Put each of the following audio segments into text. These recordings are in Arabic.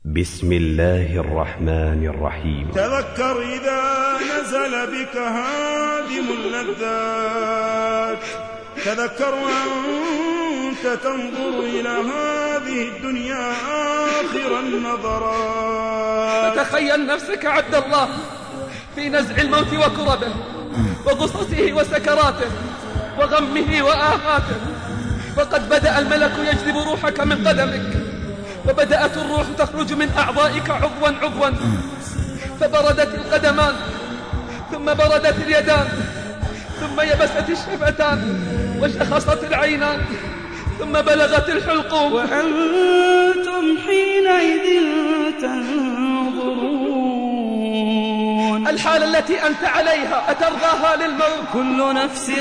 بسم الله الرحمن الرحيم. تذكر إذا نزل بك هادم اللذات، تذكر وأنت تنظر إلى هذه الدنيا آخر النظرات. فتخيل نفسك عبد الله في نزع الموت وكربه وغصصه وسكراته وغمه وآهاته، فقد بدأ الملك يجذب روحك من قدمك، وبدأت الروح تخرج من أعضائك عضوا عضوا، فبردت القدمان ثم بردت اليدان ثم يبست الشفتان وشخصت العينان ثم بلغت الحلقوم، وأنتم حينئذ تنظرون. الحالة التي أنت عليها أترضاها للموت؟ كل نفس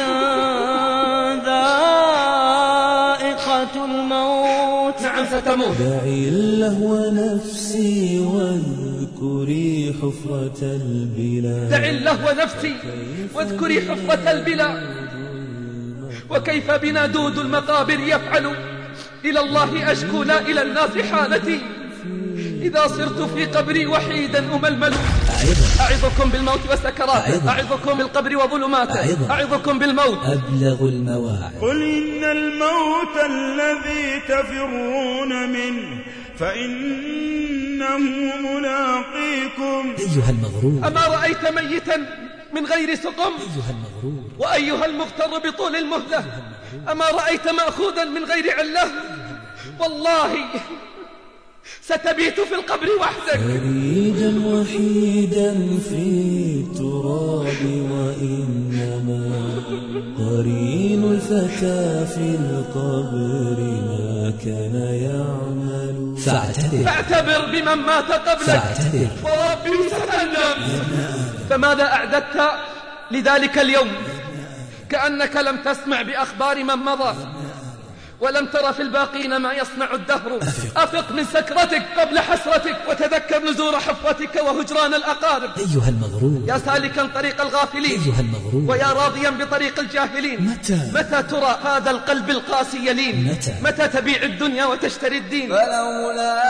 ذائقة الموت. نعم ستموت. دعي اللهو نفسي واذكري حفرة البلا. دعي اللهو نفسي واذكري حفرة البلا. وكيف بنا دود المقابر يفعل، إلى الله أشكو لا إلى الناس حالتي، إذا صرت في قبري وحيدا أململ. أعظكم بالموت وسكراته، أعظكم بالقبر وظلماته، أعظكم بالموت أبلغ المواعظ. قل إن الموت الذي تفرون منه فإنه ملاقيكم. أيها المغرور، أما رأيت ميتا من غير سقم؟ أيها المغرور، وأيها المغتر بطول المهلة، أما رأيت مأخوذا من غير علة؟ والله ستبيت في القبر وحدك، فريدا وحيدا في التراب، وإنما قرين الفتى في القبر ما كان يعمل. فاعتبر بمن مات قبلك، وربي ستندم. فماذا أعددت لذلك اليوم؟ كأنك لم تسمع بأخبار من مضى، ولم تر في الباقين ما يصنع الدهر. أفق من سكرتك قبل حسرتك، وتذكر نزور حفرتك وهجران الأقارب. أيها المغرور، يا سالكا طريق الغافلين، أيها المغرور، ويا راضيا بطريق الجاهلين، متى ترى هذا القلب القاسي يلين؟ متى تبيع الدنيا وتشتري الدين؟ فلولا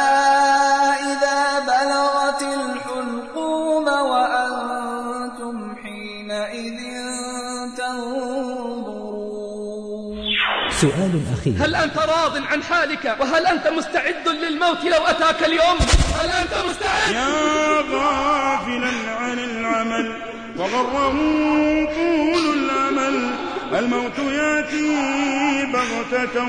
إذا بلغت الحلقوم وأنتم حينئذ تنظرون. سؤال أخير: هل أنت راض عن حالك؟ وهل أنت مستعد للموت لو أتاك اليوم؟ هل أنت مستعد؟ يا غافلا عن العمل وغره طول الأمل، الموت يأتي بغتة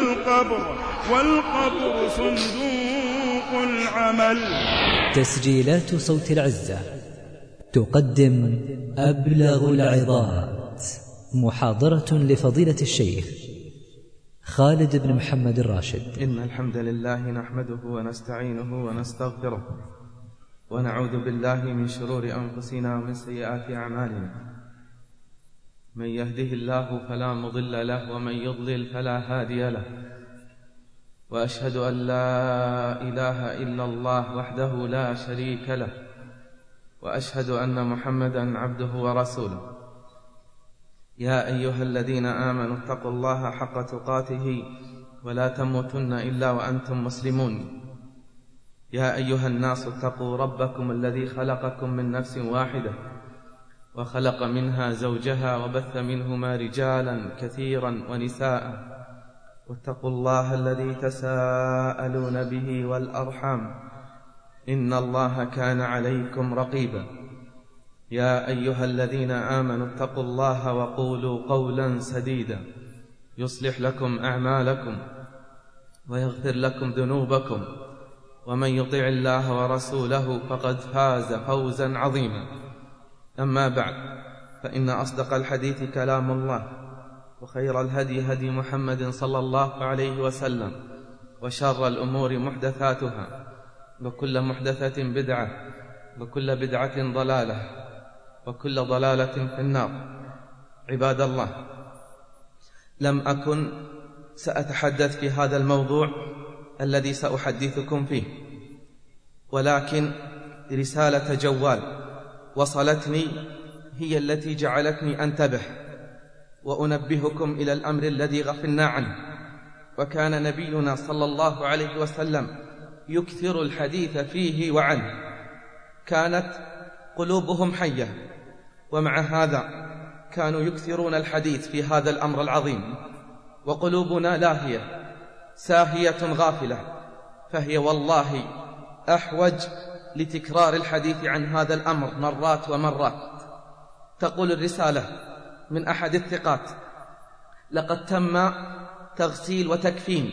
والقبر صندوق العمل. تسجيلات صوت العزة تقدم أبلغ العظات، محاضرة لفضيلة الشيخ خالد بن محمد الراشد. إن الحمد لله نحمده ونستعينه ونستغفره، ونعوذ بالله من شرور أنفسنا ومن سيئات أعمالنا. من يهده الله فلا مضل له، ومن يضلل فلا هادي له. وأشهد أن لا إله إلا الله وحده لا شريك له، وأشهد أن محمدا عبده ورسوله. يا أيها الذين آمنوا اتقوا الله حق تقاته ولا تموتن إلا وأنتم مسلمون. يا أيها الناس اتقوا ربكم الذي خلقكم من نفس واحدة، وخلق منها زوجها، وبث منهما رجالا كثيرا ونساء، واتقوا الله الذي تساءلون به والأرحام، إن الله كان عليكم رقيبا. يا أيها الذين آمنوا اتقوا الله وقولوا قولا سديدا يصلح لكم أعمالكم ويغفر لكم ذنوبكم، ومن يطع الله ورسوله فقد فاز فوزا عظيما. أما بعد، فإن أصدق الحديث كلام الله، وخير الهدي هدي محمد صلى الله عليه وسلم، وشر الأمور محدثاتها، وكل محدثة بدعة، وكل بدعة ضلالة، وكل ضلالة في النار. عباد الله، لم أكن سأتحدث في هذا الموضوع الذي سأحدثكم فيه، ولكن رسالة جوال وصلتني هي التي جعلتني أنتبه وأنبهكم إلى الأمر الذي غفلنا عنه. وكان نبينا صلى الله عليه وسلم يكثر الحديث فيه وعنه، كانت قلوبهم حية، ومع هذا كانوا يكثرون الحديث في هذا الأمر العظيم. وقلوبنا لاهية ساهية غافلة، فهي والله أحوج لتكرار الحديث عن هذا الأمر مرات ومرات. تقول الرسالة من أحد الثقات: لقد تم تغسيل وتكفين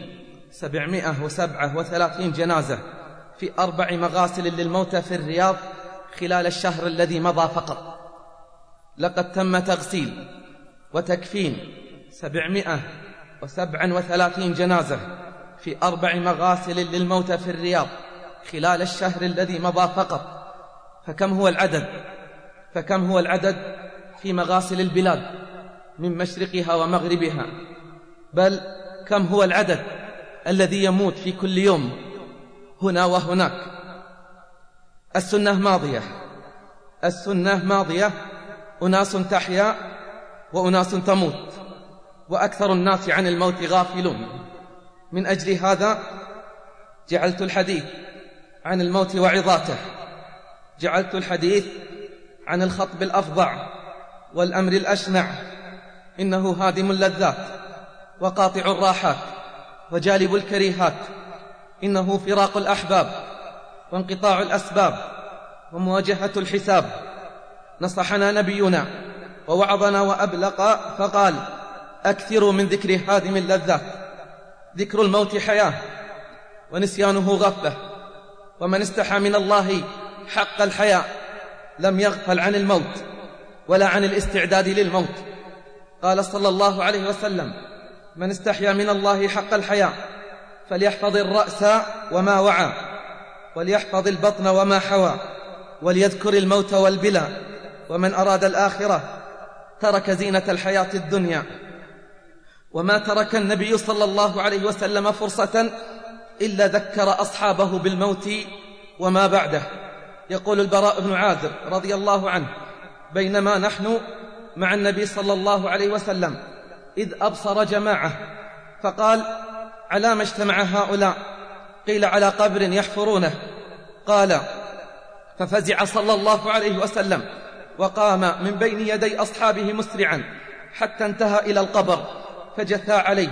737 جنازة في 4 مغاسل للموتى في الرياض خلال الشهر الذي مضى فقط. لقد تم تغسيل وتكفين 737 جنازة في 4 مغاسل للموتى في الرياض خلال الشهر الذي مضى فقط. فكم هو العدد في مغاسل البلاد من مشرقها ومغربها؟ بل كم هو العدد الذي يموت في كل يوم هنا وهناك؟ السنة ماضية، أناس تحيا وأناس تموت، وأكثر الناس عن الموت غافلون. من أجل هذا جعلت الحديث عن الموت وعظاته، جعلت الحديث عن الخطب الأفظع والأمر الأشنع، إنه هادم اللذات وقاطع الراحات وجالب الكريهات، إنه فراق الأحباب وانقطاع الأسباب ومواجهة الحساب. نصحنا نبينا ووعظنا وأبلغ فقال: أكثروا من ذكر هادم اللذات. ذكر الموت حياة ونسيانه غفلة، ومن استحى من الله حق الحياء لم يغفل عن الموت ولا عن الاستعداد للموت. قال صلى الله عليه وسلم: من استحيا من الله حق الحياء فليحفظ الرأس وما وعى، وليحفظ البطن وما حوى، وليذكر الموت والبلى. ومن أراد الآخرة ترك زينة الحياة الدنيا. وما ترك النبي صلى الله عليه وسلم فرصة إلا ذكر أصحابه بالموت وما بعده. يقول البراء بن عازب رضي الله عنه: بينما نحن مع النبي صلى الله عليه وسلم إذ أبصر جماعة فقال: على ما اجتمع هؤلاء؟ قيل: على قبر يحفرونه. قال: ففزع صلى الله عليه وسلم وقام من بين يدي أصحابه مسرعا حتى انتهى إلى القبر فجثى عليه.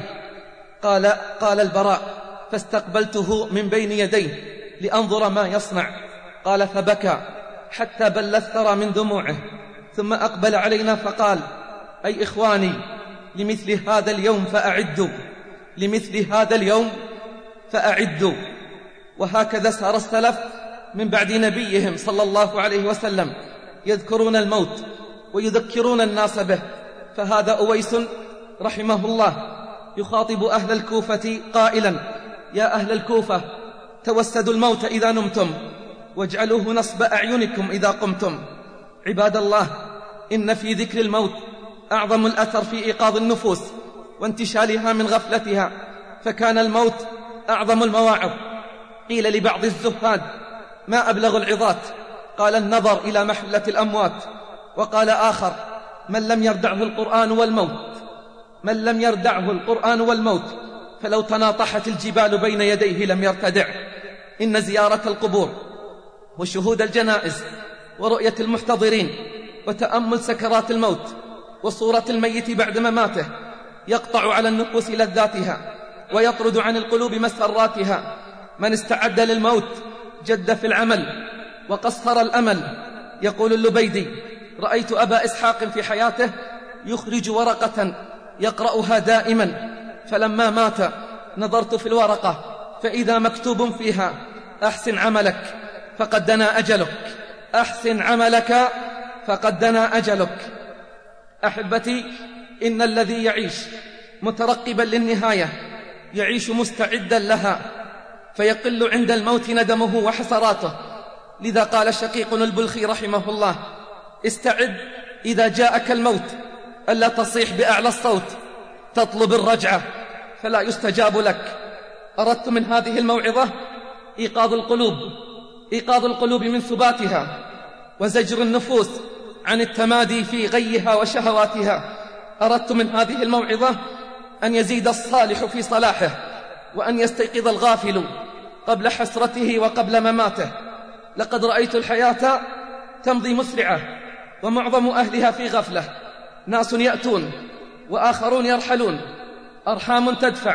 قال البراء: فاستقبلته من بين يديه لأنظر ما يصنع. قال: فبكى حتى بل الثرى من دموعه، ثم أقبل علينا فقال: أي إخواني، لمثل هذا اليوم فأعدوا، لمثل هذا اليوم فأعدوا. وهكذا سار السلف من بعد نبيهم صلى الله عليه وسلم يذكرون الموت ويذكرون الناس به. فهذا أويس رحمه الله يخاطب أهل الكوفة قائلا: يا أهل الكوفة، توسدوا الموت إذا نمتم، واجعلوه نصب أعينكم إذا قمتم. عباد الله، إن في ذكر الموت أعظم الأثر في إيقاظ النفوس وانتشالها من غفلتها، فكان الموت أعظم المواعظ. قيل لبعض الزهاد: ما أبلغ العظات؟ قال: النظر إلى محلة الأموات. وقال آخر: من لم يردعه القرآن والموت، من لم يردعه القرآن والموت فلو تناطحت الجبال بين يديه لم يرتدع. إن زيارة القبور وشهود الجنائز ورؤية المحتضرين وتأمل سكرات الموت وصورة الميت بعد مماته يقطع على النفوس لذاتها ويطرد عن القلوب مسراتها. من استعد للموت جد في العمل وقصر الأمل. يقول اللبيدي: رأيت أبا إسحاق في حياته يخرج ورقة يقرأها دائما، فلما مات نظرت في الورقة فإذا مكتوب فيها: أحسن عملك فقد دنا أجلك، أحسن عملك فقد دنا أجلك. أحبتي، إن الذي يعيش مترقبا للنهاية يعيش مستعدا لها، فيقل عند الموت ندمه وحسراته. لذا قال شقيق البلخي رحمه الله: استعد إذا جاءك الموت ألا تصيح بأعلى الصوت تطلب الرجعة فلا يستجاب لك. أردت من هذه الموعظة إيقاظ القلوب من ثباتها وزجر النفوس عن التمادي في غيها وشهواتها. أردت من هذه الموعظة أن يزيد الصالح في صلاحه، وأن يستيقظ الغافل قبل حسرته وقبل مماته. لقد رأيت الحياة تمضي مسرعة ومعظم أهلها في غفلة، ناس يأتون وآخرون يرحلون، أرحام تدفع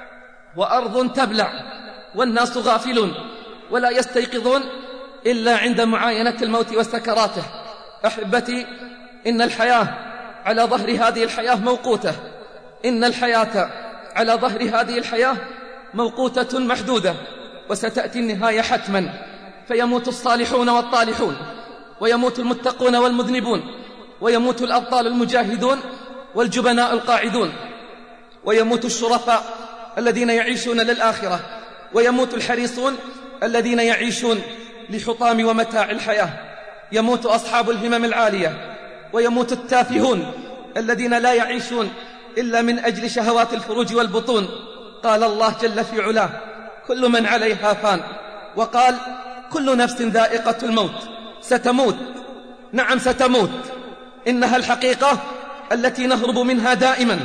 وأرض تبلع، والناس غافلون ولا يستيقظون إلا عند معاينة الموت وسكراته. أحبتي، إن الحياة على ظهر هذه الحياة موقوتة، إن الحياة على ظهر هذه الحياة موقوتة محدودة، وستأتي النهاية حتما، فيموت الصالحون والطالحون، ويموت المتقون والمذنبون، ويموت الأبطال المجاهدون والجبناء القاعدون، ويموت الشرفاء الذين يعيشون للآخرة، ويموت الحريصون الذين يعيشون لحطام ومتاع الحياة، يموت أصحاب الهمم العالية، ويموت التافهون الذين لا يعيشون إلا من أجل شهوات الفروج والبطون. قال الله جل في علاه: كل من عليها فان، وقال: كل نفس ذائقة الموت. ستموت، نعم ستموت، إنها الحقيقة التي نهرب منها دائما،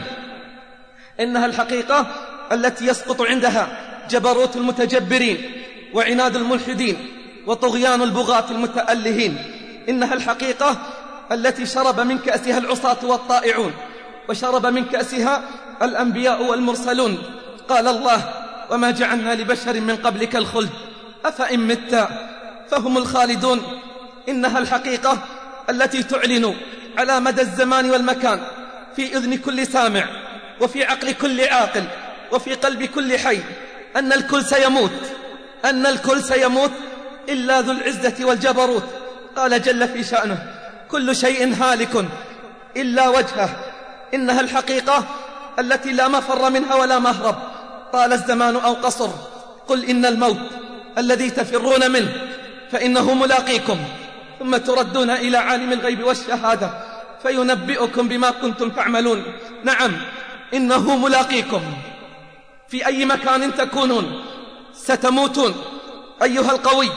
إنها الحقيقة التي يسقط عندها جبروت المتجبرين وعناد الملحدين وطغيان البغاة المتألهين، إنها الحقيقة التي شرب من كأسها العصاة والطائعون، وشرب من كأسها الأنبياء والمرسلون. قال الله: وما جعلنا لبشر من قبلك الخلد أفإن مت فهم الخالدون. إنها الحقيقة التي تعلن على مدى الزمان والمكان في إذن كل سامع، وفي عقل كل عاقل، وفي قلب كل حي، أن الكل سيموت، أن الكل سيموت إلا ذو العزة والجبروت. قال جل في شأنه: كل شيء هالك إلا وجهه. إنها الحقيقة التي لا مفر منها ولا مهرب، طال الزمان أو قصر. قل إن الموت الذي تفرون منه فإنه ملاقيكم، ثم تردون إلى عالم الغيب والشهادة فينبئكم بما كنتم تعملون. نعم، إنه ملاقيكم في أي مكان تكونون، ستموتون. أيها القوي،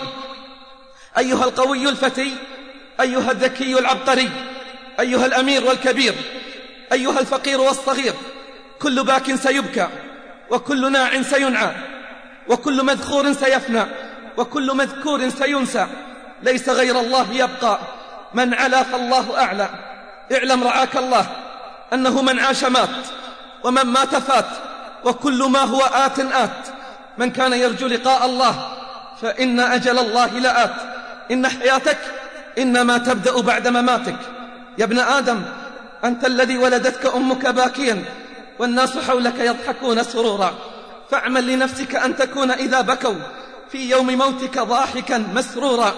أيها القوي الفتي، أيها الذكي العبقري، أيها الأمير والكبير، أيها الفقير والصغير، كل باك سيبكى، وكل ناع سينعى، وكل مذخور سيفنى، وكل مذكور سينسى، ليس غير الله يبقى. من علا فالله أعلى. اعلم رعاك الله أنه من عاش مات، ومن مات فات، وكل ما هو آت آت. من كان يرجو لقاء الله فإن أجل الله لآت. إن حياتك إنما تبدأ بعد مماتك. يا ابن آدم، أنت الذي ولدتك أمك باكيا والناس حولك يضحكون سرورا، فاعمل لنفسك أن تكون إذا بكوا في يوم موتك ضاحكا مسرورا.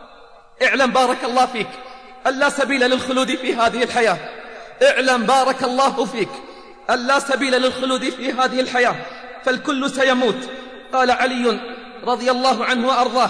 اعلم بارك الله فيك أن لا سبيل للخلود في هذه الحياة. اعلم بارك الله فيك أن لا سبيل للخلود في هذه الحياة، فالكل سيموت. قال علي رضي الله عنه وأرضاه: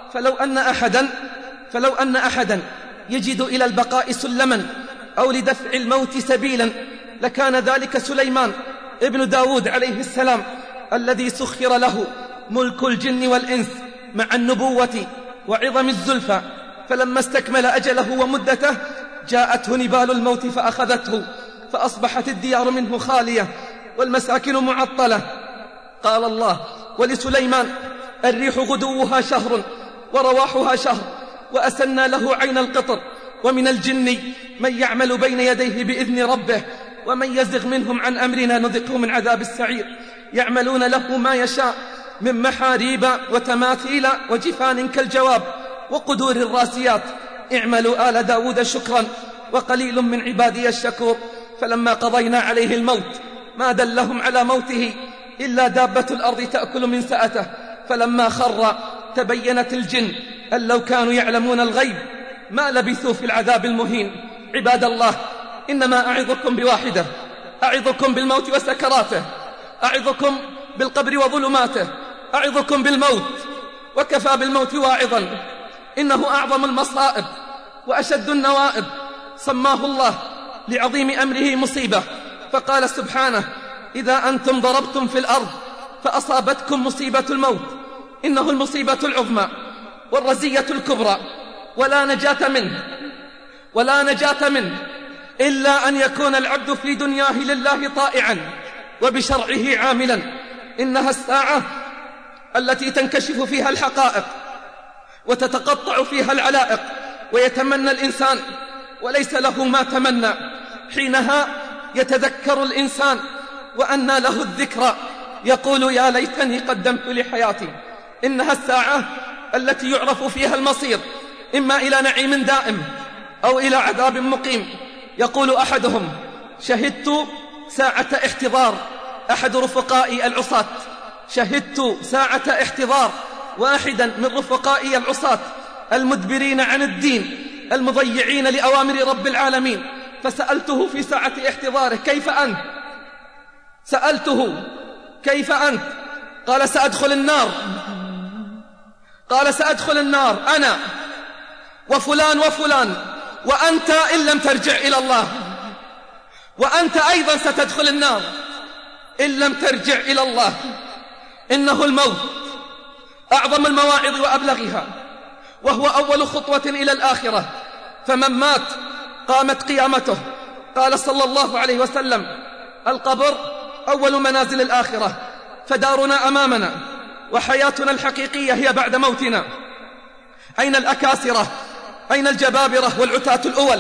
فلو أن أحدا يجد إلى البقاء سلما أو لدفع الموت سبيلا لكان ذلك سليمان ابن داود عليه السلام، الذي سخر له ملك الجن والإنس مع النبوة وعظم الزلفى، فلما استكمل أجله ومدته جاءته نبال الموت فأخذته، فأصبحت الديار منه خالية والمساكن معطلة. قال الله: ولسليمان الريح غدوها شهر ورواحها شهر، وأسلنا له عين القطر، ومن الجن من يعمل بين يديه بإذن ربه، ومن يزغ منهم عن أمرنا نذقه من عذاب السعير. يعملون له ما يشاء من محاريب وتماثيل وجفان كالجواب وقدور الراسيات. اعملوا آل داود شكرا وقليل من عبادي الشكور. فلما قضينا عليه الموت ما دلهم على موته إلا دابة الأرض تأكل من سأته، فلما خر تبينت الجن أن لو كانوا يعلمون الغيب ما لبثوا في العذاب المهين. عباد الله، إنما أعظكم بواحدة، أعظكم بالموت وسكراته، أعظكم بالقبر وظلماته، أعظكم بالموت، وكفى بالموت واعظا. إنه أعظم المصائب وأشد النوائب. سماه الله لعظيم أمره مصيبة، فقال سبحانه: إذا أنتم ضربتم في الأرض فأصابتكم مصيبة الموت، إنه المصيبة العظمى والرزية الكبرى، ولا نجاة منه إلا أن يكون العبد في دنياه لله طائعا وبشرعه عاملا. إنها الساعة التي تنكشف فيها الحقائق وتتقطع فيها العلائق، ويتمنى الإنسان وليس له ما تمنى. حينها يتذكر الإنسان وأنى له الذكرى، يقول يا ليتني قدمت لحياتي. إنها الساعة التي يعرف فيها المصير، إما إلى نعيم دائم أو إلى عذاب مقيم. يقول أحدهم شهدت ساعة احتضار أحد رفقائي العصاة، شهدت ساعة احتضار واحدا من رفقائي العصاة المدبرين عن الدين المضيعين لأوامر رب العالمين، فسألته في ساعة احتضاره كيف أنت؟ سألته كيف أنت؟ قال سأدخل النار. قال سأدخل النار أنا وفلان وفلان، وأنت إن لم ترجع إلى الله، وأنت أيضا ستدخل النار إن لم ترجع إلى الله. إنه الموت أعظم المواعظ وأبلغها، وهو أول خطوة إلى الآخرة، فمن مات قامت قيامته. قال صلى الله عليه وسلم القبر أول منازل الآخرة، فدارنا أمامنا وحياتنا الحقيقية هي بعد موتنا. أين الأكاسرة؟ أين الجبابرة والعتاة الأول؟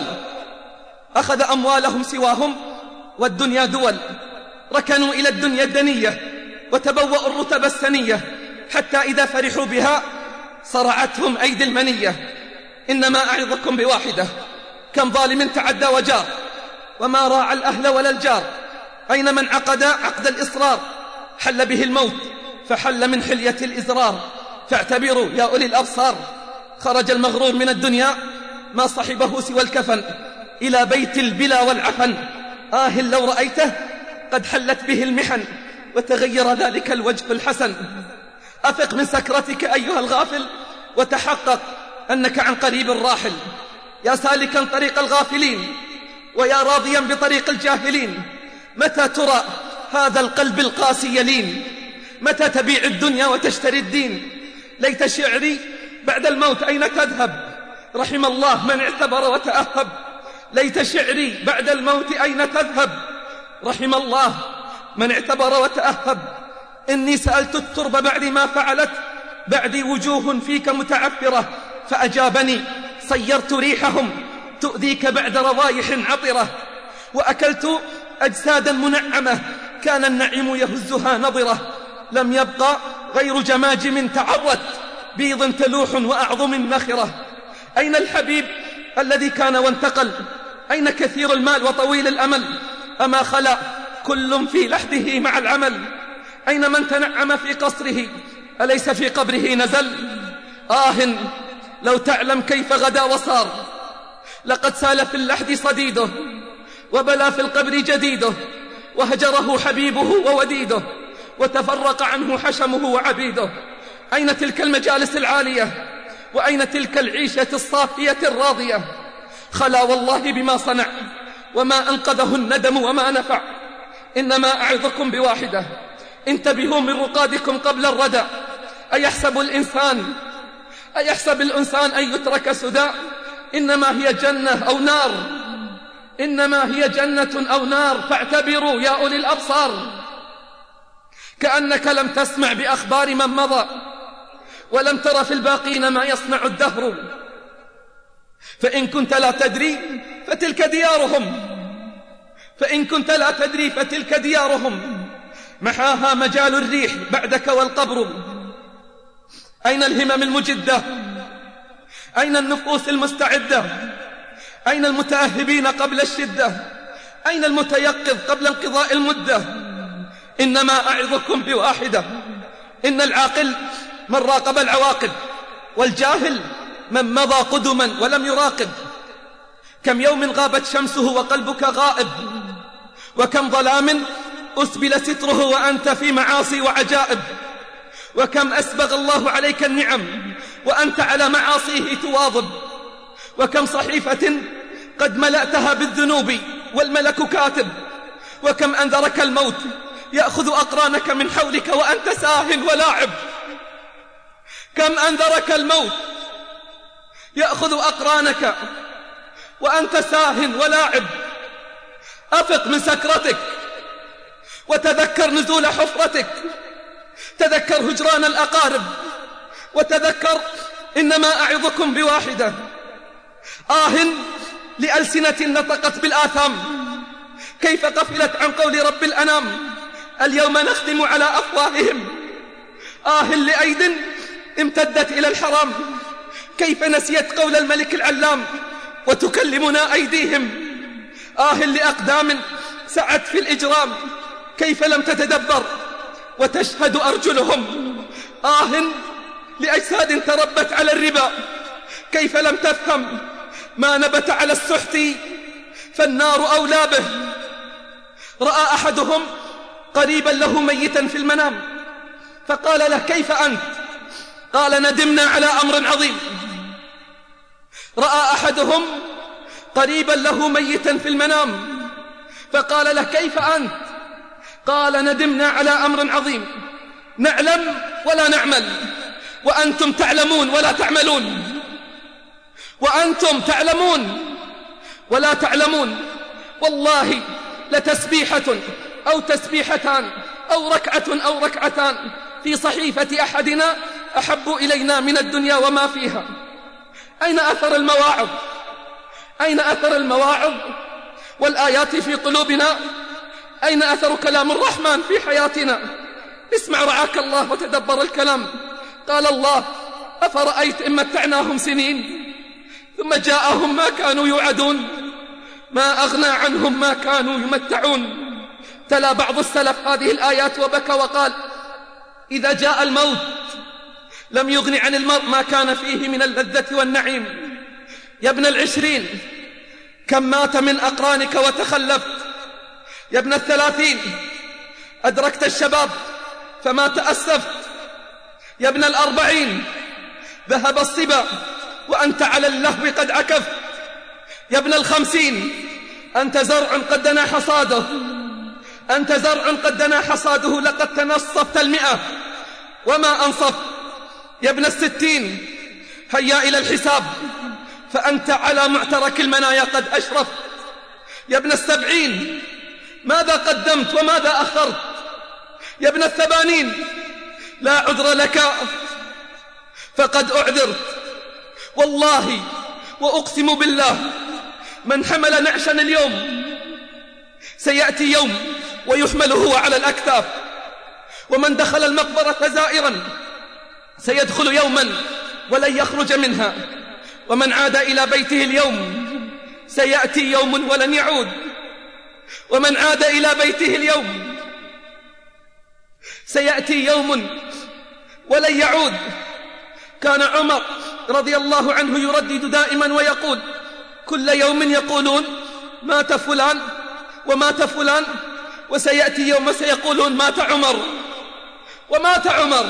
أخذ أموالهم سواهم والدنيا دول، ركنوا إلى الدنيا الدنية وتبوأوا الرتب السنية، حتى إذا فرحوا بها صرعتهم أيدي المنية. إنما أعظكم بواحدة، كم ظالم تعدى وجار وما راعى الأهل ولا الجار. أين من عقد عقد الإصرار؟ حل به الموت فحل من حلية الإزرار. فاعتبروا يا أولي الأبصار، خرج المغرور من الدنيا ما صحبه سوى الكفن إلى بيت البلا والعفن. لو رأيته قد حلت به المحن وتغير ذلك الوجه الحسن. أفق من سكرتك أيها الغافل وتحقق أنك عن قريب راحل. يا سالكا طريق الغافلين ويا راضيا بطريق الجاهلين، متى ترى هذا القلب القاسي يلين؟ متى تبيع الدنيا وتشتري الدين؟ ليت شعري بعد الموت أين تذهب؟ رحم الله من اعتبر وتأهب. ليت شعري بعد الموت أين تذهب؟ رحم الله من اعتبر وتأهب. إني سألت الترب بعد ما فعلت، بعدي وجوه فيك متعفرة، فأجابني صيرت ريحهم تؤذيك بعد رضايح عطرة. وأكلت أجسادا منعمة كان النعيم يهزها نظرة، لم يبقى غير جماجم تعرت بيض تلوح وأعظم نخرة. أين الحبيب الذي كان وانتقل؟ أين كثير المال وطويل الأمل؟ أما خلا كل في لحده مع العمل؟ أين من تنعم في قصره أليس في قبره نزل؟ لو تعلم كيف غدا وصار، لقد سال في اللحد صديده وبلى في القبر جديده، وهجره حبيبه ووديده وتفرق عنه حشمه وعبيده. أين تلك المجالس العالية؟ وأين تلك العيشة الصافية الراضية؟ خلا والله بما صنع وما أنقذه الندم وما نفع. إنما أعظكم بواحدة، انتبهوا من رقادكم قبل الردى. أيحسب الإنسان أن يترك سدى؟ إنما هي جنة أو نار، إنما هي جنة أو نار. فاعتبروا يا أولي الأبصار، كأنك لم تسمع بأخبار من مضى ولم تر في الباقين ما يصنع الدهر. فإن كنت لا تدري فتلك ديارهم، فإن كنت لا تدري فتلك ديارهم، محاها مجال الريح بعدك والقبر. أين الهمم المجدة؟ أين النفوس المستعدة؟ أين المتأهبين قبل الشدة؟ أين المتيقظ قبل انقضاء المدة؟ إنما أعظكم بواحدة، إن العاقل من راقب العواقب، والجاهل من مضى قدما ولم يراقب. كم يوم غابت شمسه وقلبك غائب، وكم ظلام أسبل ستره وأنت في معاصي وعجائب. وكم أسبغ الله عليك النعم وأنت على معاصيه تواظب. وكم صحيفة قد ملأتها بالذنوب والملك كاتب. وكم أنذرك الموت يأخذ أقرانك من حولك وأنت ساه ولاعب. كم أنذرك الموت يأخذ أقرانك وأنت ساه ولاعب. أفق من سكرتك وتذكر نزول حفرتك. تذكر هجران الأقارب، وتذكر إنما أعظكم بواحدة. لألسنة نطقت بالآثام، كيف غفلت عن قول رب الأنام اليوم نختم على أفواههم. لأيد امتدت إلى الحرام، كيف نسيت قول الملك العلام وتكلمنا أيديهم. لأقدام سعت في الإجرام، كيف لم تتدبر وتشهد أرجلهم. لأجساد تربت على الربا، كيف لم تفهم ما نبت على السحت فالنار أولى به. رأى أحدهم قريبا له ميتا في المنام، فقال له كيف أنت؟ قال ندمنا على أمر عظيم. رأى أحدهم قريبا له ميتا في المنام، فقال له كيف أنت؟ قال ندمنا على أمر عظيم، نعلم ولا نعمل، وأنتم تعلمون ولا تعملون، وأنتم تعلمون ولا تعلمون. والله لتسبيحة أو تسبيحتان أو ركعة أو ركعتان في صحيفة أحدنا أحب إلينا من الدنيا وما فيها. أين أثر المواعظ؟ أين أثر المواعظ والآيات في قلوبنا؟ أين أثر كلام الرحمن في حياتنا؟ اسمع رعاك الله وتدبر الكلام. قال الله أفرأيت إن متعناهم سنين ثم جاءهم ما كانوا يوعدون ما أغنى عنهم ما كانوا يمتعون. تلا بعض السلف هذه الآيات وبكى وقال إذا جاء الموت لم يغن عن المرء ما كان فيه من اللذة والنعيم. يا ابن 20 كم مات من أقرانك وتخلفت. يا ابن 30 أدركت الشباب فما تأسفت. يا ابن 40 ذهب الصبا وأنت على اللهو قد عكفت. يا ابن 50 أنت زرع قد دنا حصاده، أنت زرع قد دنا حصاده لقد تنصفت 100 وما أنصف. يا ابن 60 هيا إلى الحساب فأنت على معترك المنايا قد أشرفت. يا ابن 70 ماذا قدمت وماذا أخرت. يا ابن 80 لا عذر لك فقد أعذرت. والله وأقسم بالله من حمل نعشا اليوم سيأتي يوم ويحمل هو على الأكتاف، ومن دخل المقبرة زائرا سيدخل يوما ولن يخرج منها، ومن عاد إلى بيته اليوم سيأتي يوم ولن يعود، ومن عاد إلى بيته اليوم سيأتي يوم ولن يعود. كان عمر رضي الله عنه يردد دائما ويقول كل يوم يقولون مات فلان ومات فلان، وسيأتي يوم سيقولون مات عمر ومات عمر.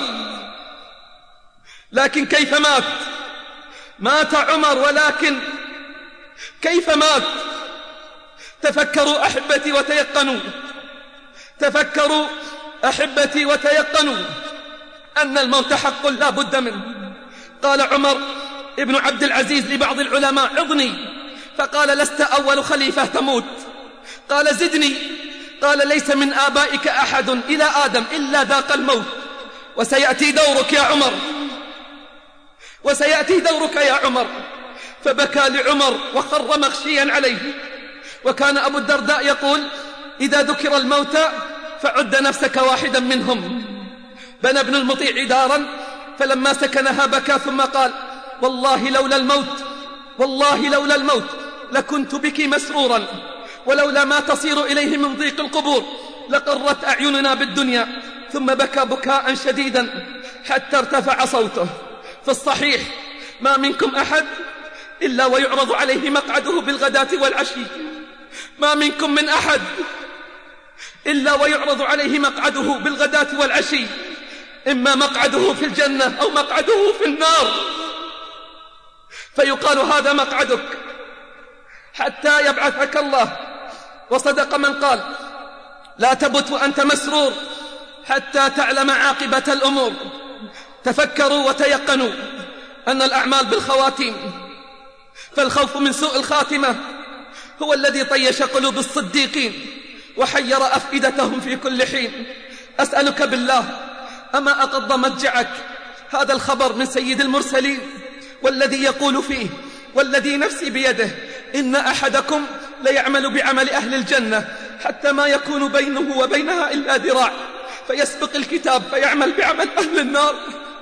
لكن كيف مات؟ مات عمر، ولكن كيف مات؟ تفكروا أحبتي وتيقنوا، تفكروا أحبتي وتيقنوا أن الموت حق لا بد منه. قال عمر ابن عبد العزيز لبعض العلماء عظني، فقال لست أول خليفة تموت. قال زدني، قال ليس من آبائك أحد إلى آدم إلا ذاق الموت، وسيأتي دورك يا عمر، وسيأتي دورك يا عمر. فبكى لعمر وخر مغشيا عليه. وكان أبو الدرداء يقول إذا ذكر الموت فعد نفسك واحدا منهم. بنى ابن المطيع دارا فلما سكنها بكى ثم قال والله لولا الموت، والله لولا الموت لكنت بك مسرورا، ولولا ما تصير إليه من ضيق القبور لقرت أعيننا بالدنيا. ثم بكى بكاء شديدا حتى ارتفع صوته. في الصحيح ما منكم أحد إلا ويعرض عليه مقعده بالغداة والعشي، ما منكم من أحد إلا ويعرض عليه مقعده بالغداة والعشي، إما مقعده في الجنة أو مقعده في النار، فيقال هذا مقعدك حتى يبعثك الله. وصدق من قال لا تبت وأنت مسرور حتى تعلم عاقبة الأمور. تفكروا وتيقنوا أن الأعمال بالخواتيم، فالخوف من سوء الخاتمة هو الذي طيش قلوب الصديقين وحير أفئدتهم في كل حين. أسألك بالله أما أقض مضجعك هذا الخبر من سيد المرسلين، والذي يقول فيه والذي نفسي بيده إن أحدكم ليعمل بعمل أهل الجنة حتى ما يكون بينه وبينها إلا ذراع، فيسبق الكتاب فيعمل بعمل أهل النار،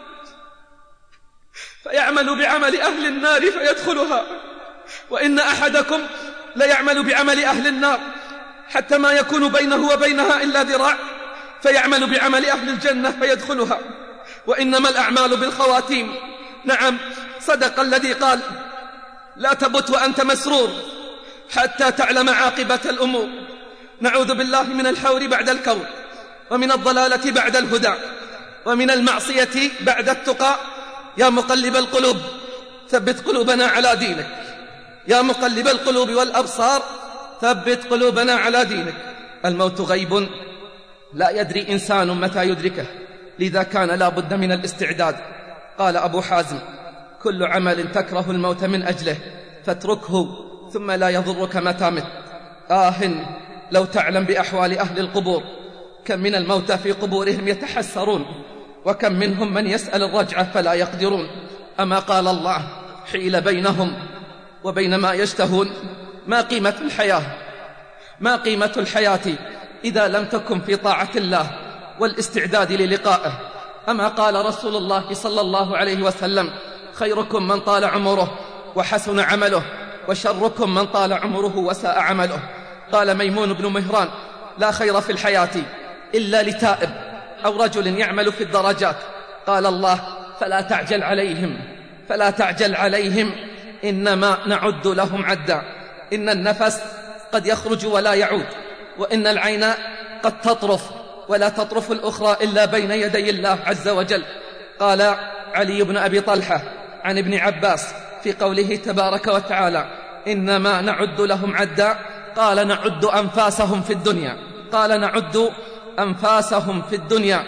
فيعمل بعمل أهل النار فيدخلها. وإن أحدكم ليعمل بعمل أهل النار حتى ما يكون بينه وبينها إلا ذراع، فيعمل بعمل أهل الجنة فيدخلها. وإنما الأعمال بالخواتيم. نعم، صدق الذي قال: لا تبت وأنت مسرور حتى تعلم عاقبة الأمور. نعوذ بالله من الحور بعد الكون، ومن الضلالة بعد الهدى، ومن المعصية بعد التقى. يا مقلب القلوب ثبت قلوبنا على دينك، يا مقلب القلوب والأبصار ثبت قلوبنا على دينك. الموت غيب لا يدري إنسان متى يدركه، لذا كان لا بد من الاستعداد. قال أبو حازم: كل عمل تكره الموت من أجله فاتركه ثم لا يضرك متى مت. لو تعلم بأحوال أهل القبور، كم من الموتى في قبورهم يتحسرون، وكم منهم من يسأل الرجعة فلا يقدرون. أما قال الله: حيل بينهم وبين ما يشتهون. ما قيمة الحياة؟ ما قيمة الحياة إذا لم تكن في طاعة الله والاستعداد للقائه؟ أما قال رسول الله صلى الله عليه وسلم: خيركم من طال عمره وحسن عمله، وشركم من طال عمره وساء عمله. قال ميمون بن مهران: لا خير في الحياة إلا لتائب أو رجل يعمل في الدرجات. قال الله: فلا تعجل عليهم، فلا تعجل عليهم، إنما نعد لهم عدا. إن النفس قد يخرج ولا يعود، وإن العين قد تطرف ولا تطرف الأخرى إلا بين يدي الله عز وجل. قال علي بن أبي طلحة عن ابن عباس في قوله تبارك وتعالى: إنما نعد لهم عدا، قال: نعد أنفاسهم في الدنيا، قال: نعد أنفاسهم في الدنيا.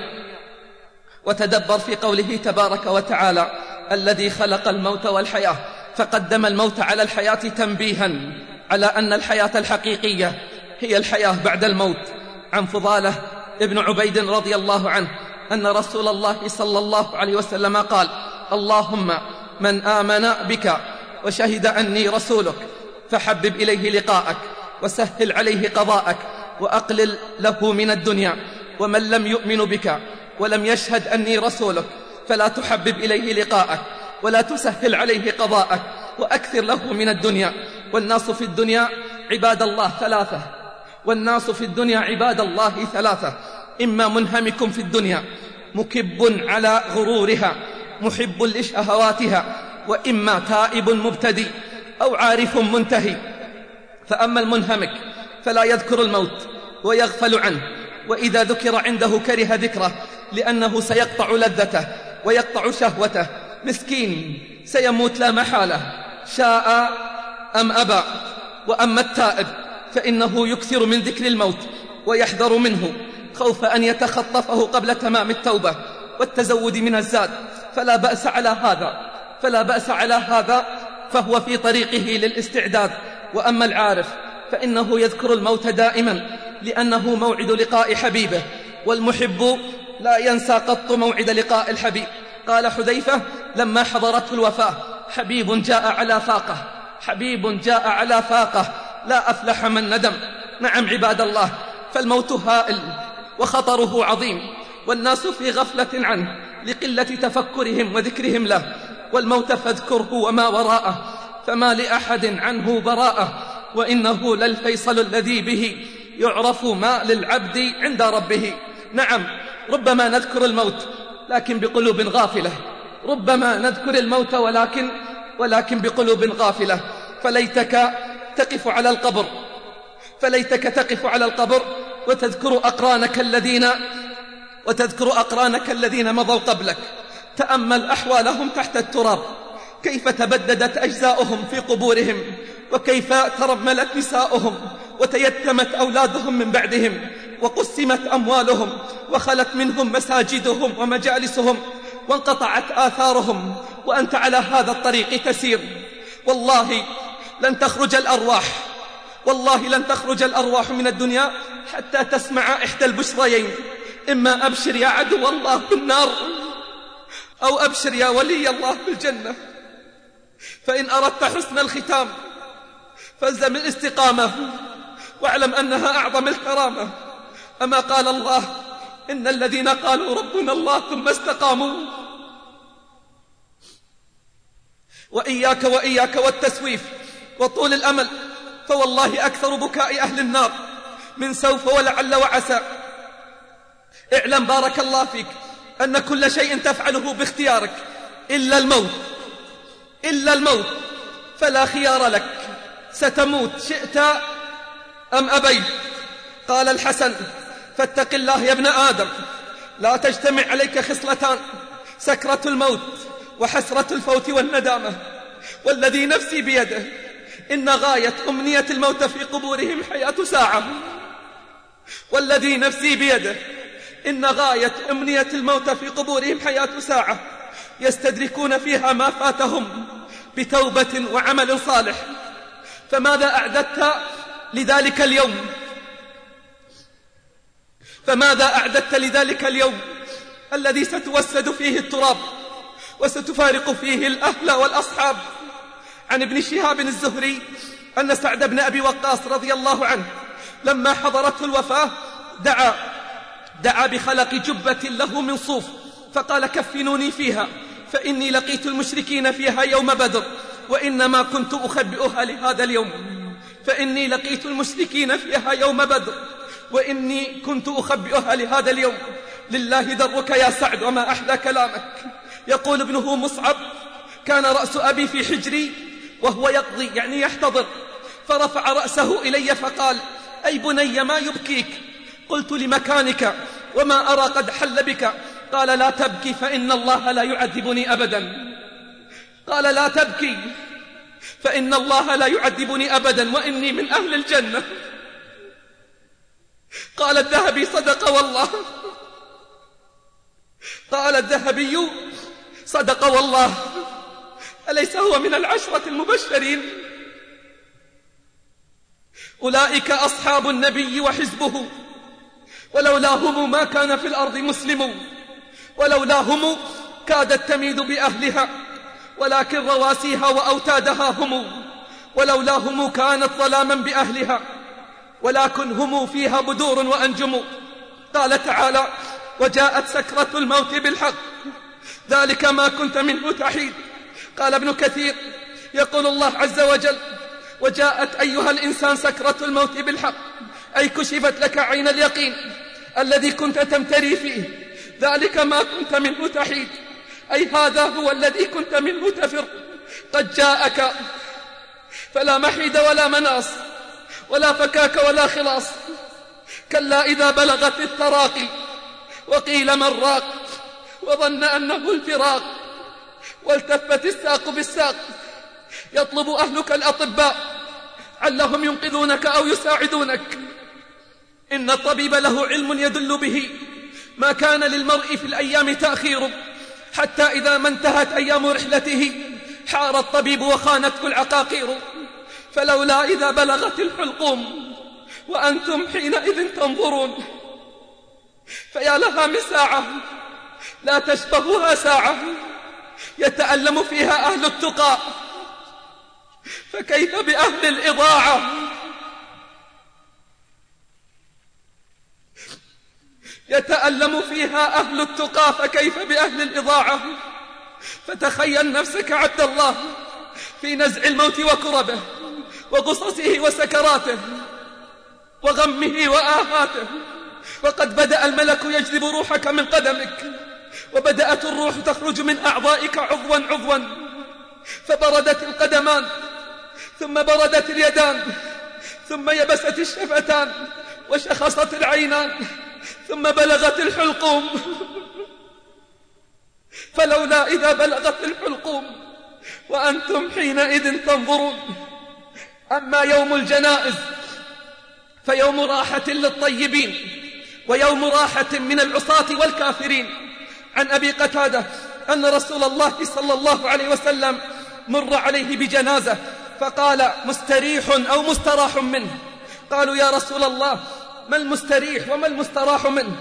وتدبر في قوله تبارك وتعالى: الذي خلق الموت والحياة، فقدم الموت على الحياة تنبيها على أن الحياة الحقيقية هي الحياة بعد الموت. عن فضالة ابن عبيد رضي الله عنه أن رسول الله صلى الله عليه وسلم قال: اللهم من آمن بك وشهد أني رسولك فحبب إليه لقاءك وسهل عليه قضاءك وأقلل له من الدنيا، ومن لم يؤمن بك ولم يشهد أني رسولك فلا تحبب إليه لقاءك ولا تسهل عليه قضاءك وأكثر له من الدنيا. والناس في الدنيا عباد الله ثلاثة، والناس في الدنيا عباد الله ثلاثة: إما منهمك في الدنيا مكب على غرورها محب لشهواتها، وإما تائب مبتدي أو عارف منتهي. فأما المنهمك فلا يذكر الموت ويغفل عنه، وإذا ذكر عنده كره ذكره لأنه سيقطع لذته ويقطع شهوته. مسكين سيموت لا محالة شاء أم أبى. وأما التائب فإنه يكثر من ذكر الموت ويحذر منه خوف أن يتخطفه قبل تمام التوبة والتزود من الزاد، فلا بأس على هذا، فلا بأس على هذا، فهو في طريقه للاستعداد. وأما العارف فإنه يذكر الموت دائما لأنه موعد لقاء حبيبه، والمحب لا ينسى قط موعد لقاء الحبيب. قال حذيفة لما حضرته الوفاة: حبيب جاء على فاقة، حبيب جاء على فاقة، لا أفلح من ندم. نعم عباد الله، فالموت هائل وخطره عظيم، والناس في غفلة عنه لقلة تفكرهم وذكرهم له. والموت فاذكره وما وراءه، فما لأحد عنه براءة، وإنه للفيصل الذي به يعرف ما للعبد عند ربه. نعم، ربما نذكر الموت لكن بقلوب غافلة، ربما نذكر الموت ولكن بقلوب غافلة. فليتك تقف على القبر، فليتك تقف على القبر وتذكر أقرانك الذين مضوا قبلك. تأمل أحوالهم تحت التراب، كيف تبددت أجزاؤهم في قبورهم، وكيف ترملت نساؤهم وتيتمت أولادهم من بعدهم، وقسمت أموالهم، وخلت منهم مساجدهم ومجالسهم، وانقطعت آثارهم، وأنت على هذا الطريق تسير. والله لن تخرج الأرواح، والله لن تخرج الأرواح من الدنيا حتى تسمع إحدى البشريين، إما أبشر يا عدو الله بالنار أو أبشر يا ولي الله بالجنة. فإن أردت حسن الختام فالزم الاستقامة واعلم أنها أعظم الكرامة. أما قال الله إن الذين قالوا ربنا الله ثم استقاموا. وإياك والتسويف وطول الأمل، فوالله أكثر بكاء أهل النار من سوف ولعل وعسى. اعلم بارك الله فيك أن كل شيء تفعله باختيارك إلا الموت، فلا خيار لك، ستموت شئت أم أبيت. قال الحسن فاتق الله يا ابن آدم، لا تجتمع عليك خصلتان، سكرة الموت وحسرة الفوت والندامة. والذي نفسي بيده إن غاية أمنية الموت في قبورهم حياة ساعة. والذي نفسي بيده إن غاية أمنية الموت في قبورهم حياة ساعة يستدركون فيها ما فاتهم بتوبة وعمل صالح. فماذا أعددت لذلك اليوم؟ فماذا أعددت لذلك اليوم الذي ستوسد فيه التراب وستفارق فيه الأهل والأصحاب؟ عن ابن شهاب الزهري أن سعد بن أبي وقاص رضي الله عنه لما حضرته الوفاة دعا بخلق جبة له من صوف فقال كفنوني فيها فإني لقيت المشركين فيها يوم بدر وإنما كنت أخبئها لهذا اليوم. فإني لقيت المشركين فيها يوم بدر وإني كنت أخبئها لهذا اليوم. لله درك يا سعد وما أحلى كلامك. يقول ابنه مصعب كان رأس أبي في حجري وهو يقضي يعني يحتضر، فرفع رأسه إلي فقال أي بني ما يبكيك؟ قلت لمكانك وما أرى قد حل بك. قال لا تبكي فإن الله لا يعذبني أبدا. قال لا تبكي فإن الله لا يعذبني أبدا وإني من أهل الجنة. قال الذهبي صدق والله. قال الذهبي صدق والله. أليس هو من العشرة المبشرين؟ أولئك أصحاب النبي وحزبه ولولاهم ما كان في الأرض مسلم، ولولاهم كادت تميد بأهلها ولكن رواسيها وأوتادها هم، ولولاهم كانت ظلاما بأهلها ولكن هم فيها بدور وأنجم. قال تعالى وجاءت سكرة الموت بالحق ذلك ما كنت منه تحيد. قال ابن كثير يقول الله عز وجل وجاءت أيها الإنسان سكرة الموت بالحق، أي كشفت لك عين اليقين الذي كنت تمتري فيه، ذلك ما كنت منه تحيد، أي هذا هو الذي كنت منه تفر. قد جاءك فلا محيد ولا مناص ولا فكاك ولا خلاص. كلا إذا بلغت التراقي وقيل من راق وظن أنه الفراق والتفت الساق بالساق. يطلب أهلك الأطباء علهم ينقذونك أو يساعدونك. إن الطبيب له علم يدل به ما كان للمرء في الأيام تأخير، حتى إذا ما انتهت أيام رحلته حار الطبيب وخانته العقاقير. فلولا إذا بلغت الحلقوم وأنتم حينئذ تنظرون. فيا لها من ساعة لا تشبهها ساعة يتألم فيها أهل التقى، فكيف بأهل الإضاعة؟ يتألم فيها أهل التقى فكيف بأهل الإضاعة؟ فتخيل نفسك عبد الله في نزع الموت وكربه وغصصه وسكراته وغمه وآهاته، وقد بدأ الملك يجذب روحك من قدمك، وبدأت الروح تخرج من أعضائك عضوا عضوا، فبردت القدمان ثم بردت اليدان ثم يبست الشفتان وشخصت العينان ثم بلغت الحلقوم. فلولا إذا بلغت الحلقوم وأنتم حينئذ تنظرون. أما يوم الجنائز فيوم راحة للطيبين ويوم راحة من العصاة والكافرين. عن أبي قتادة أن رسول الله صلى الله عليه وسلم مر عليه بجنازة فقال مستريح أو مستراح منه. قالوا يا رسول الله ما المستريح وما المستراح منه؟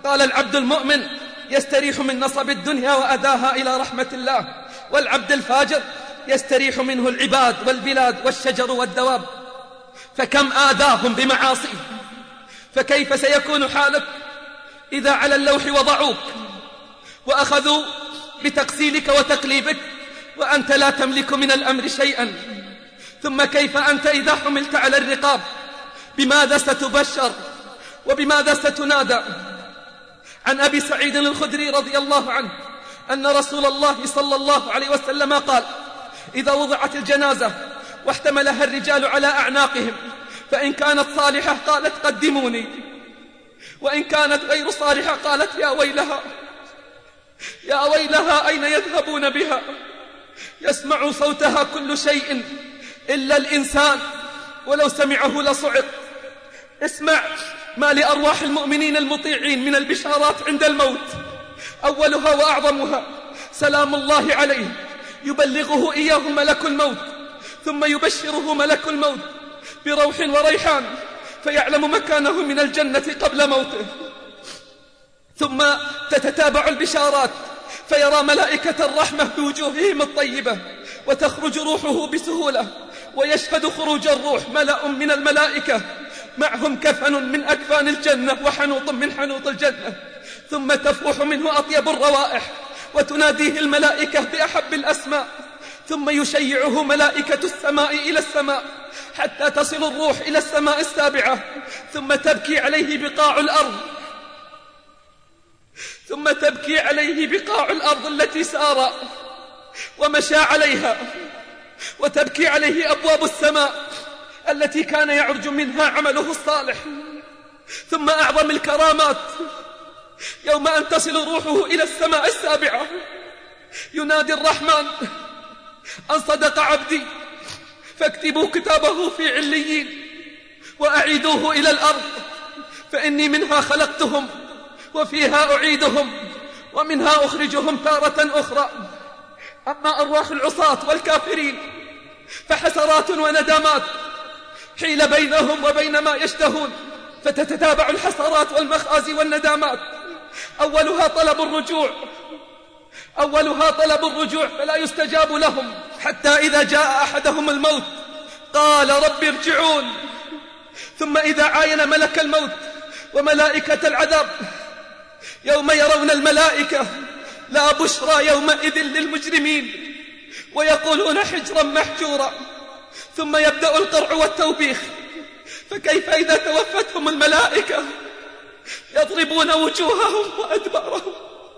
قال العبد المؤمن يستريح من نصب الدنيا وأداها إلى رحمة الله، والعبد الفاجر يستريح منه العباد والبلاد والشجر والدواب، فكم آذاهم بمعاصيه. فكيف سيكون حالك إذا على اللوح وضعوك وأخذوا بتقسيلك وتقليبك وأنت لا تملك من الأمر شيئا؟ ثم كيف أنت إذا حملت على الرقاب؟ بماذا ستبشر وبماذا ستنادى؟ عن أبي سعيد الخدري رضي الله عنه أن رسول الله صلى الله عليه وسلم قال: إذا وضعت الجنازة واحتملها الرجال على أعناقهم، فإن كانت صالحة قالت قدموني، وإن كانت غير صالحة قالت يا ويلها يا ويلها أين يذهبون بها؟ يسمع صوتها كل شيء إلا الإنسان، ولو سمعه لصعق. اسمع ما لأرواح المؤمنين المطيعين من البشارات عند الموت. أولها وأعظمها سلام الله عليه، يبلغه إياه ملك الموت، ثم يبشره ملك الموت بروح وريحان، فيعلم مكانه من الجنة قبل موته. ثم تتتابع البشارات، فيرى ملائكة الرحمة بوجوههم الطيبة، وتخرج روحه بسهولة، ويشهد خروج الروح ملأ من الملائكة معهم كفن من أكفان الجنة وحنوط من حنوط الجنة، ثم تفوح منه أطيب الروائح، وتناديه الملائكة بأحب الأسماء، ثم يشيعه ملائكة السماء إلى السماء حتى تصل الروح إلى السماء السابعة، ثم تبكي عليه بقاع الأرض التي سار ومشى عليها، وتبكي عليه أبواب السماء التي كان يعرج منها عمله الصالح. ثم أعظم الكرامات يوم أن تصل روحه إلى السماء السابعة، ينادي الرحمن أن صدق عبدي، فاكتبوا كتابه في عليين وأعيدوه إلى الأرض، فإني منها خلقتهم وفيها أعيدهم ومنها أخرجهم تارة أخرى. أما أرواح العصاة والكافرين فحسرات وندامات حيل بينهم وبين ما يشتهون، فتتتابع الحسرات والمخازي والندامات. أولها طلب الرجوع فلا يستجاب لهم، حتى إذا جاء أحدهم الموت قال رب ارجعون. ثم إذا عاين ملك الموت وملائكة العذاب يوم يرون الملائكة لا بشرى يومئذ للمجرمين، ويقولون حجرا محجورا. ثم يبدأ القرع والتوبيخ، فكيف إذا توفتهم الملائكة يضربون وجوههم وأدبارهم؟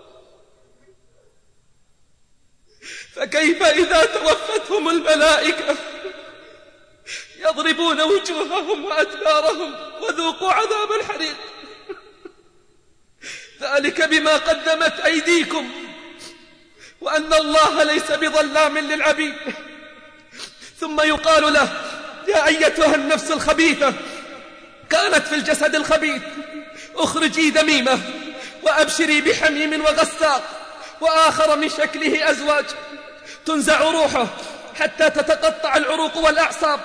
فكيف إذا توفتهم الملائكة يضربون وجوههم وأدبارهم؟ وذوقوا عذاب الحريق، ذلك بما قدمت أيديكم وأن الله ليس بظلام للعبيد. ثم يقال له يا أيتها النفس الخبيثة كانت في الجسد الخبيث، اخرجي ذميمة وأبشري بحميم وغساق وآخر من شكله أزواج، تنزع روحه حتى تتقطع العروق والأعصاب،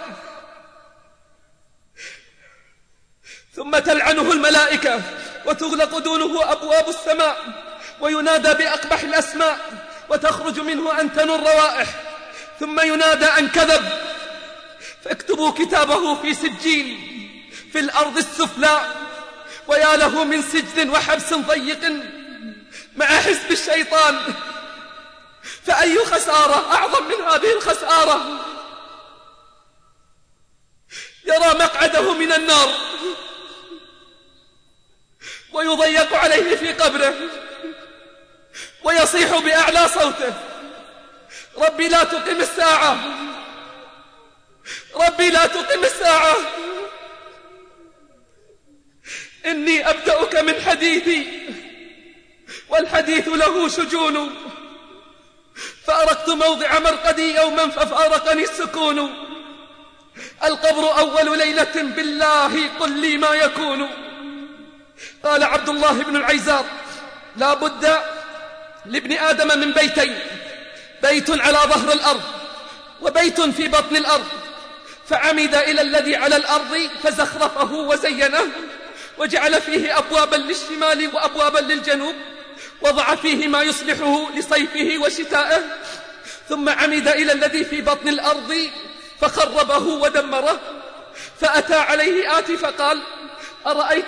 ثم تلعنه الملائكة وتغلق دونه أبواب السماء، وينادى بأقبح الأسماء وتخرج منه أنتن الروائح، ثم ينادى أن كذب، فاكتبوا كتابه في سجين في الأرض السفلى. ويا له من سجن وحبس ضيق مع حزب الشيطان، فأي خسارة أعظم من هذه الخسارة؟ يرى مقعده من النار ويضيق عليه في قبره ويصيح بأعلى صوته ربي لا تقم الساعة، ربي لا تقم الساعة، إني أبدأك من حديثي والحديث له شجون، فأرقت موضع مرقدي يوما ففارقني السكون، القبر أول ليلة بالله قل لي ما يكون. قال عبد الله بن العيزار لا بد لابن آدم من بيتين، بيت على ظهر الأرض وبيت في بطن الأرض، فعمد إلى الذي على الأرض فزخرفه وزينه، وجعل فيه أبوابا للشمال وأبوابا للجنوب، وضع فيه ما يصلحه لصيفه وشتائه، ثم عمد إلى الذي في بطن الأرض فخربه ودمره. فأتى عليه آتي فقال: أرأيت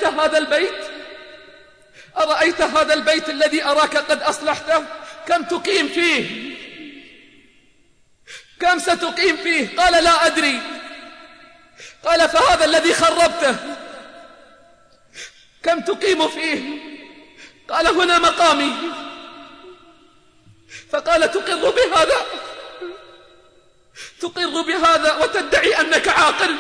هذا البيت الذي أراك قد أصلحته؟ كم تقيم فيه؟ كم ستقيم فيه؟ قال: لا أدري. قال: فهذا الذي خربته كم تقيم فيه؟ قال: هنا مقامي. فقال: تقر بهذا وتدعي أنك عاقل؟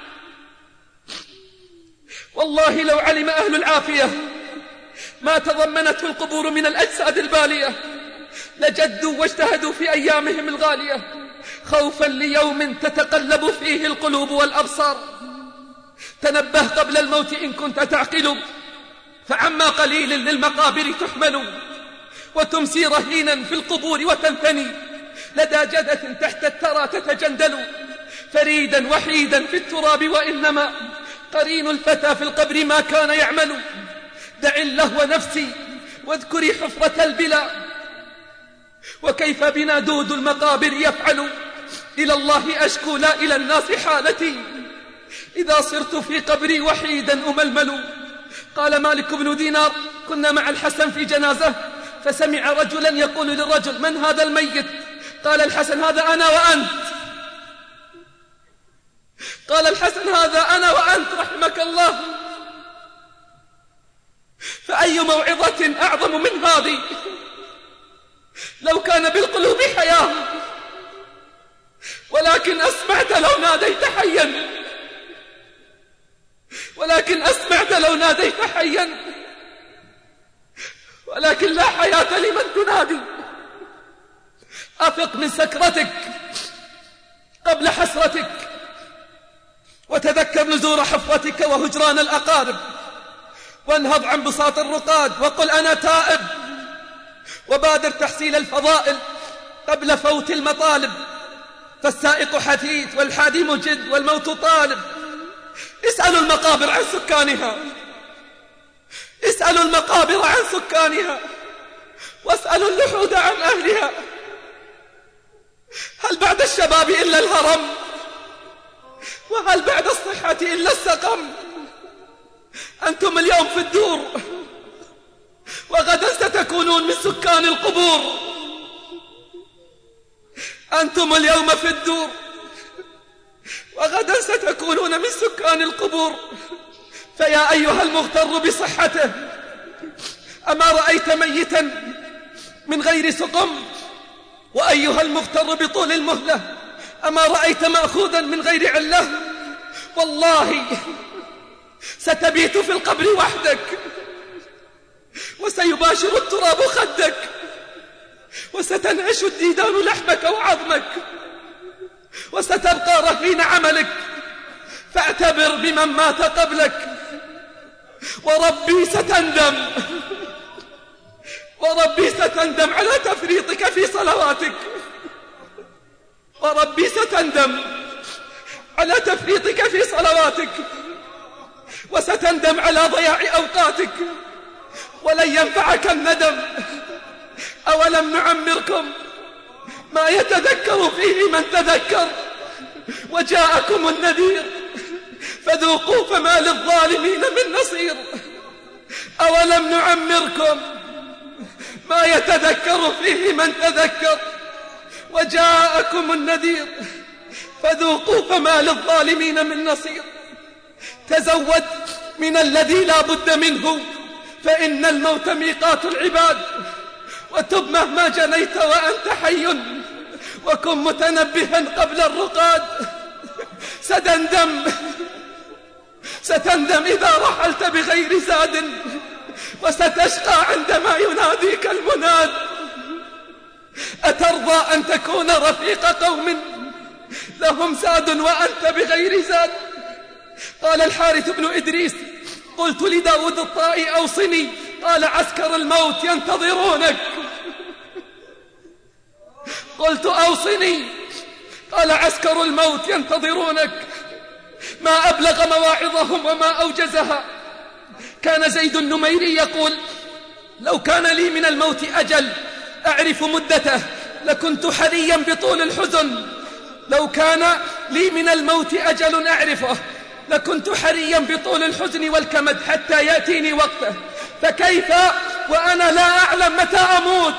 والله لو علم أهل العافية ما تضمنته القبور من الأجساد البالية لجدوا واجتهدوا في أيامهم الغالية، خوفا ليوم تتقلب فيه القلوب والأبصار. تنبه قبل الموت إن كنت تعقل، فعما قليل للمقابر تحمل، وتمسي رهينا في القبور وتنثني، لدى جدة تحت الثرى تتجندل، فريدا وحيدا في التراب، وإنما قرين الفتى في القبر ما كان يعمل. دع اللهو نفسي واذكري حفرة البلا، وكيف بنا دود المقابر يفعل. إلى الله أشكو لا إلى الناس حالتي، إذا صرت في قبري وحيدا أململ. قال مالك بن دينار: كنا مع الحسن في جنازة، فسمع رجلا يقول للرجل: من هذا الميت؟ قال الحسن: هذا أنا وأنت. قال الحسن: هذا أنا وأنت رحمك الله. فأي موعظة أعظم من هذه؟ لو كان بالقلوب حياة، ولكن أسمعت لو ناديت حيا، ولكن لا حياة لمن تنادي. أفق من سكرتك قبل حسرتك، وتذكر نزور حفرتك وهجران الأقارب، وانهض عن بساط الرقاد وقل: أنا تائب. وبادر تحصيل الفضائل قبل فوت المطالب، فالسائق حثيث والحادي مجد والموت طالب. اسألوا المقابر عن سكانها، واسألوا اللحود عن أهلها. هل بعد الشباب إلا الهرم؟ وهل بعد الصحة إلا السقم؟ أنتم اليوم في الدور، وغدا ستكونون من سكان القبور. أنتم اليوم في الدور، وغدا ستكونون من سكان القبور. فيا أيها المغتر بصحته، أما رأيت ميتا من غير سقم؟ وأيها المغتر بطول المهلة، أما رأيت مأخوذا من غير علة؟ والله ستبيت في القبر وحدك، وسيباشر التراب خدك، وستنعش الديدان لحمك وعظمك، وستبقى رهين عملك. فاعتبر بمن مات قبلك، وربي ستندم على تفريطك في صلواتك، وستندم على ضياع أوقاتك، ولن ينفعك الندم. أولم نعمركم ما يتذكر فيه من تذكر، وجاءكم النذير فذوقوا فما للظالمين من نصير. أولم نعمركم ما يتذكر فيه من تذكر، وجاءكم النذير فذوقوا فما للظالمين من نصير. تزود من الذي لا بد منه، فإن الموت ميقات العباد. وتب مهما جنيت وأنت حي، وكن متنبها قبل الرقاد. ستندم إذا رحلت بغير زاد، وستشقى عندما يناديك المناد. أترضى أن تكون رفيق قوم لهم زاد وأنت بغير زاد؟ قال الحارث بن إدريس: قلت لداود الطائي: أوصني. قال: عسكر الموت ينتظرونك. قلت: أوصني. قال: عسكر الموت ينتظرونك. ما أبلغ مواعظهم وما أوجزها. كان زيد النميري يقول: لو كان لي من الموت أجل أعرف مدته لكنت حريا بطول الحزن. لو كان لي من الموت أجل أعرفه لكنت حريا بطول الحزن والكمد حتى يأتيني وقته، فكيف وأنا لا أعلم متى أموت؟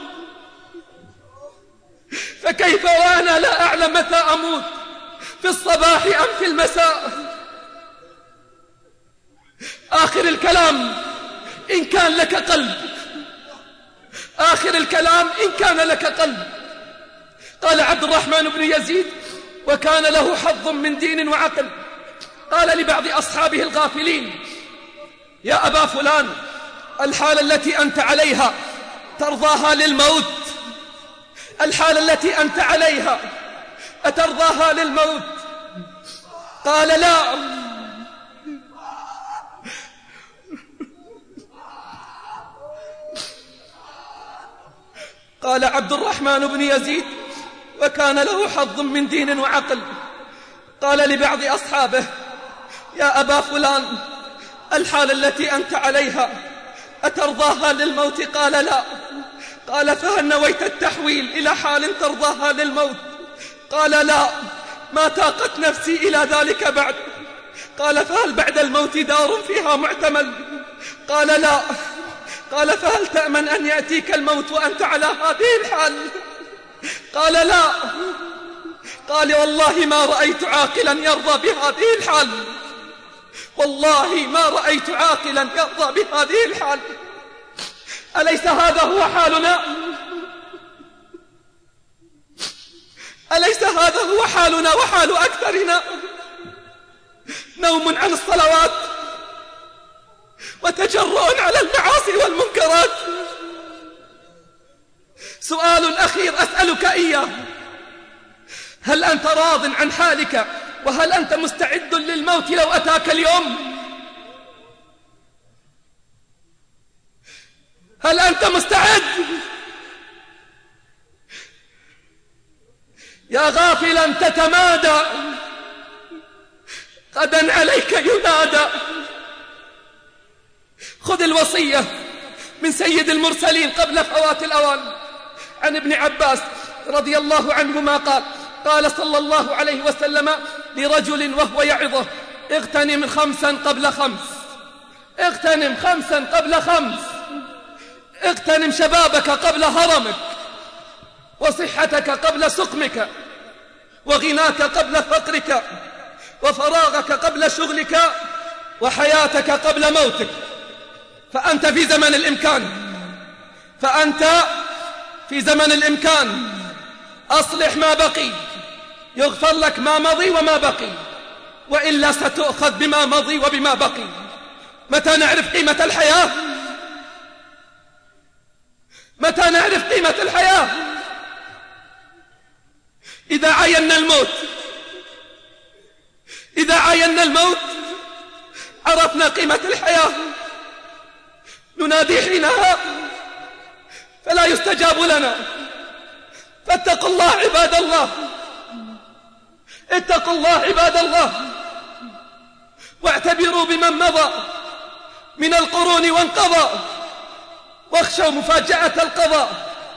فكيف وأنا لا أعلم متى أموت، في الصباح أم في المساء؟ آخر الكلام إن كان لك قلب، آخر الكلام إن كان لك قلب. قال عبد الرحمن بن يزيد: وكان له حظ من دين وعقل. قال لبعض أصحابه الغافلين: يا أبا فلان، الحالة التي أنت عليها ترضاها للموت؟ الحالة التي أنت عليها أترضاها للموت؟ قال: لا. قال عبد الرحمن بن يزيد: وكان له حظ من دين وعقل. قال لبعض أصحابه: يا أبا فلان، الحالة التي أنت عليها أترضاها للموت؟ قال: لا. قال: فهل نويت التحويل إلى حال ترضاها للموت؟ قال: لا، ما طاقت نفسي إلى ذلك بعد. قال: فهل بعد الموت دار فيها معتمل؟ قال: لا. قال: فهل تأمن أن يأتيك الموت وأنت على هذه الحال؟ قال: لا. قال: والله ما رأيت عاقلا يرضى بهذه الحال، والله ما رأيت عاقلا يرضى بهذه الحال. أليس هذا هو حالنا؟ أليس هذا هو حالنا وحال أكثرنا؟ نوم عن الصلوات وتجرؤ على المعاصي والمنكرات. سؤال أخير أسألك إياه: هل أنت راض عن حالك؟ وهل أنت مستعد للموت لو أتاك اليوم؟ هل أنت مستعد؟ يا غافلا تتمادى، غدا عليك ينادى. خذ الوصية من سيد المرسلين قبل فوات الأوان. عن ابن عباس رضي الله عنهما قال: قال صلى الله عليه وسلم لرجل وهو يعظه: اغتنم 5 قبل 5، اغتنم 5 قبل 5، اغتنم شبابك قبل هرمك، وصحتك قبل سقمك، وغناك قبل فقرك، وفراغك قبل شغلك، وحياتك قبل موتك. فأنت في زمن الإمكان، فأنت في زمن الإمكان. أصلح ما بقي، يغفر لك ما مضي وما بقي، وإلا ستؤخذ بما مضي وبما بقي. متى نعرف قيمة الحياة؟ متى نعرف قيمة الحياة؟ إذا عاينا الموت، إذا عاينا الموت عرفنا قيمة الحياة. ننادي حينها فلا يستجاب لنا. فاتقوا الله عباد الله، اتقوا الله عباد الله، واعتبروا بمن مضى من القرون وانقضى، واخشوا مفاجأة القضاء.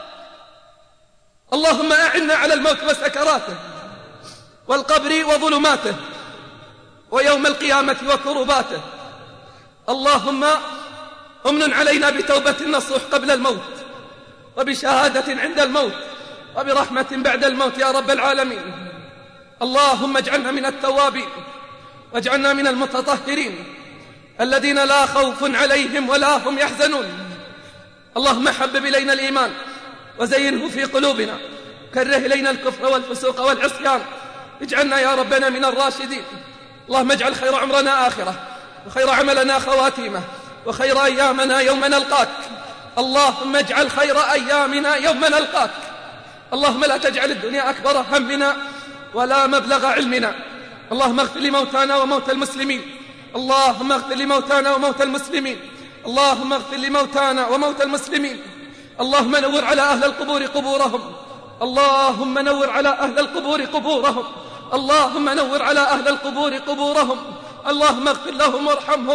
اللهم أعنا على الموت وسكراته، والقبر وظلماته، ويوم القيامة وكرباته. اللهم امن علينا بتوبة النصوح قبل الموت، وبشهادة عند الموت، وبرحمة بعد الموت يا رب العالمين. اللهم اجعلنا من التوابين، واجعلنا من المتطهرين الذين لا خوف عليهم ولا هم يحزنون. اللهم حبب إلينا الإيمان وزينه في قلوبنا، كره إلينا الكفر والفسوق والعصيان، اجعلنا يا ربنا من الراشدين. اللهم اجعل خير عمرنا آخرة، وخير عملنا خواتيمه، وخير أيامنا يوم نلقاك. اللهم اجعل خير أيامنا يوم نلقاك. اللهم لا تجعل الدنيا أكبر همنا ولا مبلغ علمنا. اللهم اغفر لموتانا وموتى المسلمين، اللهم اغفر لموتانا وموتى المسلمين، اللهم اغفر لموتانا وموتى المسلمين. اللهم نور على أهل القبور قبورهم، اللهم نور على أهل القبور قبورهم، اللهم نور على أهل القبور قبورهم. اللهم اغفر لهم وارحمهم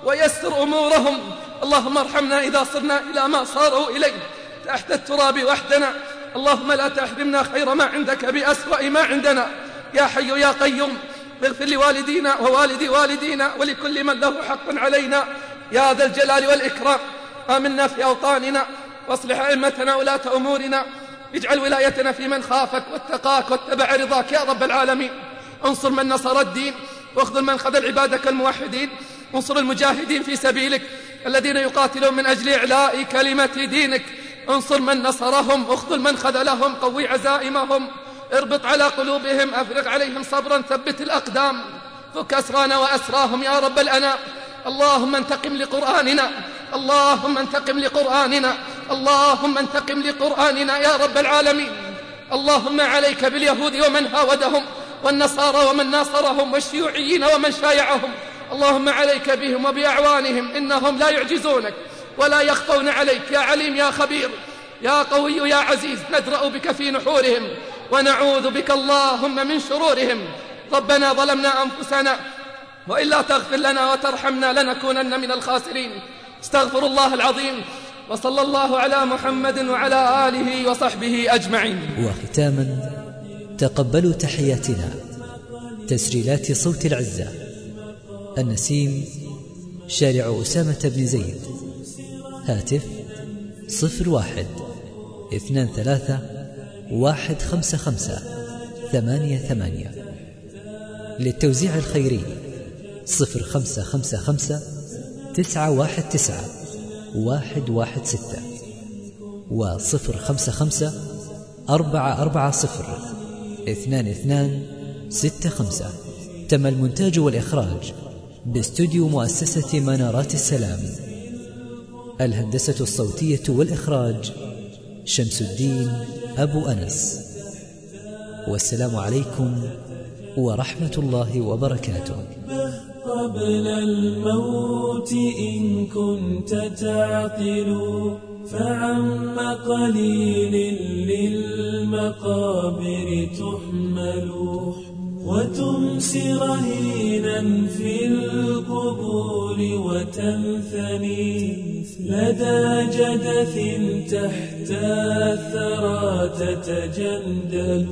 ويسر أمورهم. اللهم ارحمنا إذا صرنا إلى ما صاروا إليه تحت التراب وحدنا. اللهم لا تحرمنا خير ما عندك بأسوأ ما عندنا. يا حي يا قيوم اغفر لوالدينا ووالدي والدينا ولكل من له حق علينا يا ذا الجلال والإكرام. آمنا في أوطاننا واصلح أئمتنا ولاة أمورنا. اجعل ولايتنا في من خافك واتقاك واتبع رضاك يا رب العالمين. انصر من نصر الدين واخذل من خذل عبادك الموحدين. انصر المجاهدين في سبيلك الذين يقاتلون من أجل إعلاء كلمة دينك. انصر من نصرهم واخذل من خذلهم. قوي عزائمهم اربط على قلوبهم. أفرغ عليهم صبرا ثبت الأقدام. فك أسرانا وأسراهم يا رب الأنام. اللهم انتقم لقرآننا. اللهم انتقم لقرآننا. اللهم انتقم لقرآننا يا رب العالمين. اللهم عليك باليهود ومن هاودهم والنصارى ومن ناصرهم والشيوعيين ومن شايعهم. اللهم عليك بهم وبأعوانهم إنهم لا يعجزونك ولا يخفون عليك. يا عليم يا خبير يا قوي يا عزيز ندرأ بك في نحورهم ونعوذ بك اللهم من شرورهم. ربنا ظلمنا أنفسنا وإلا تغفر لنا وترحمنا لنكونن من الخاسرين. استغفر الله العظيم وصلى الله على محمد وعلى آله وصحبه أجمعين. وختاما تقبلوا تحياتنا تسجيلات صوت العزة، النسيم، شارع أسامة بن زيد، هاتف 01-23-155-88. للتوزيع الخيري 0555-919-116 و0555-440-2265. تم المونتاج والإخراج باستوديو مؤسسة منارات السلام. الهندسة الصوتية والإخراج شمس الدين أبو أنس. والسلام عليكم ورحمة الله وبركاته. قبل الموت إن كنت تعقل فعم قليل للمقابر تحمل وتمسي رهينا في القبور وتنثني لدى جدث تحت الثرى تتجندل.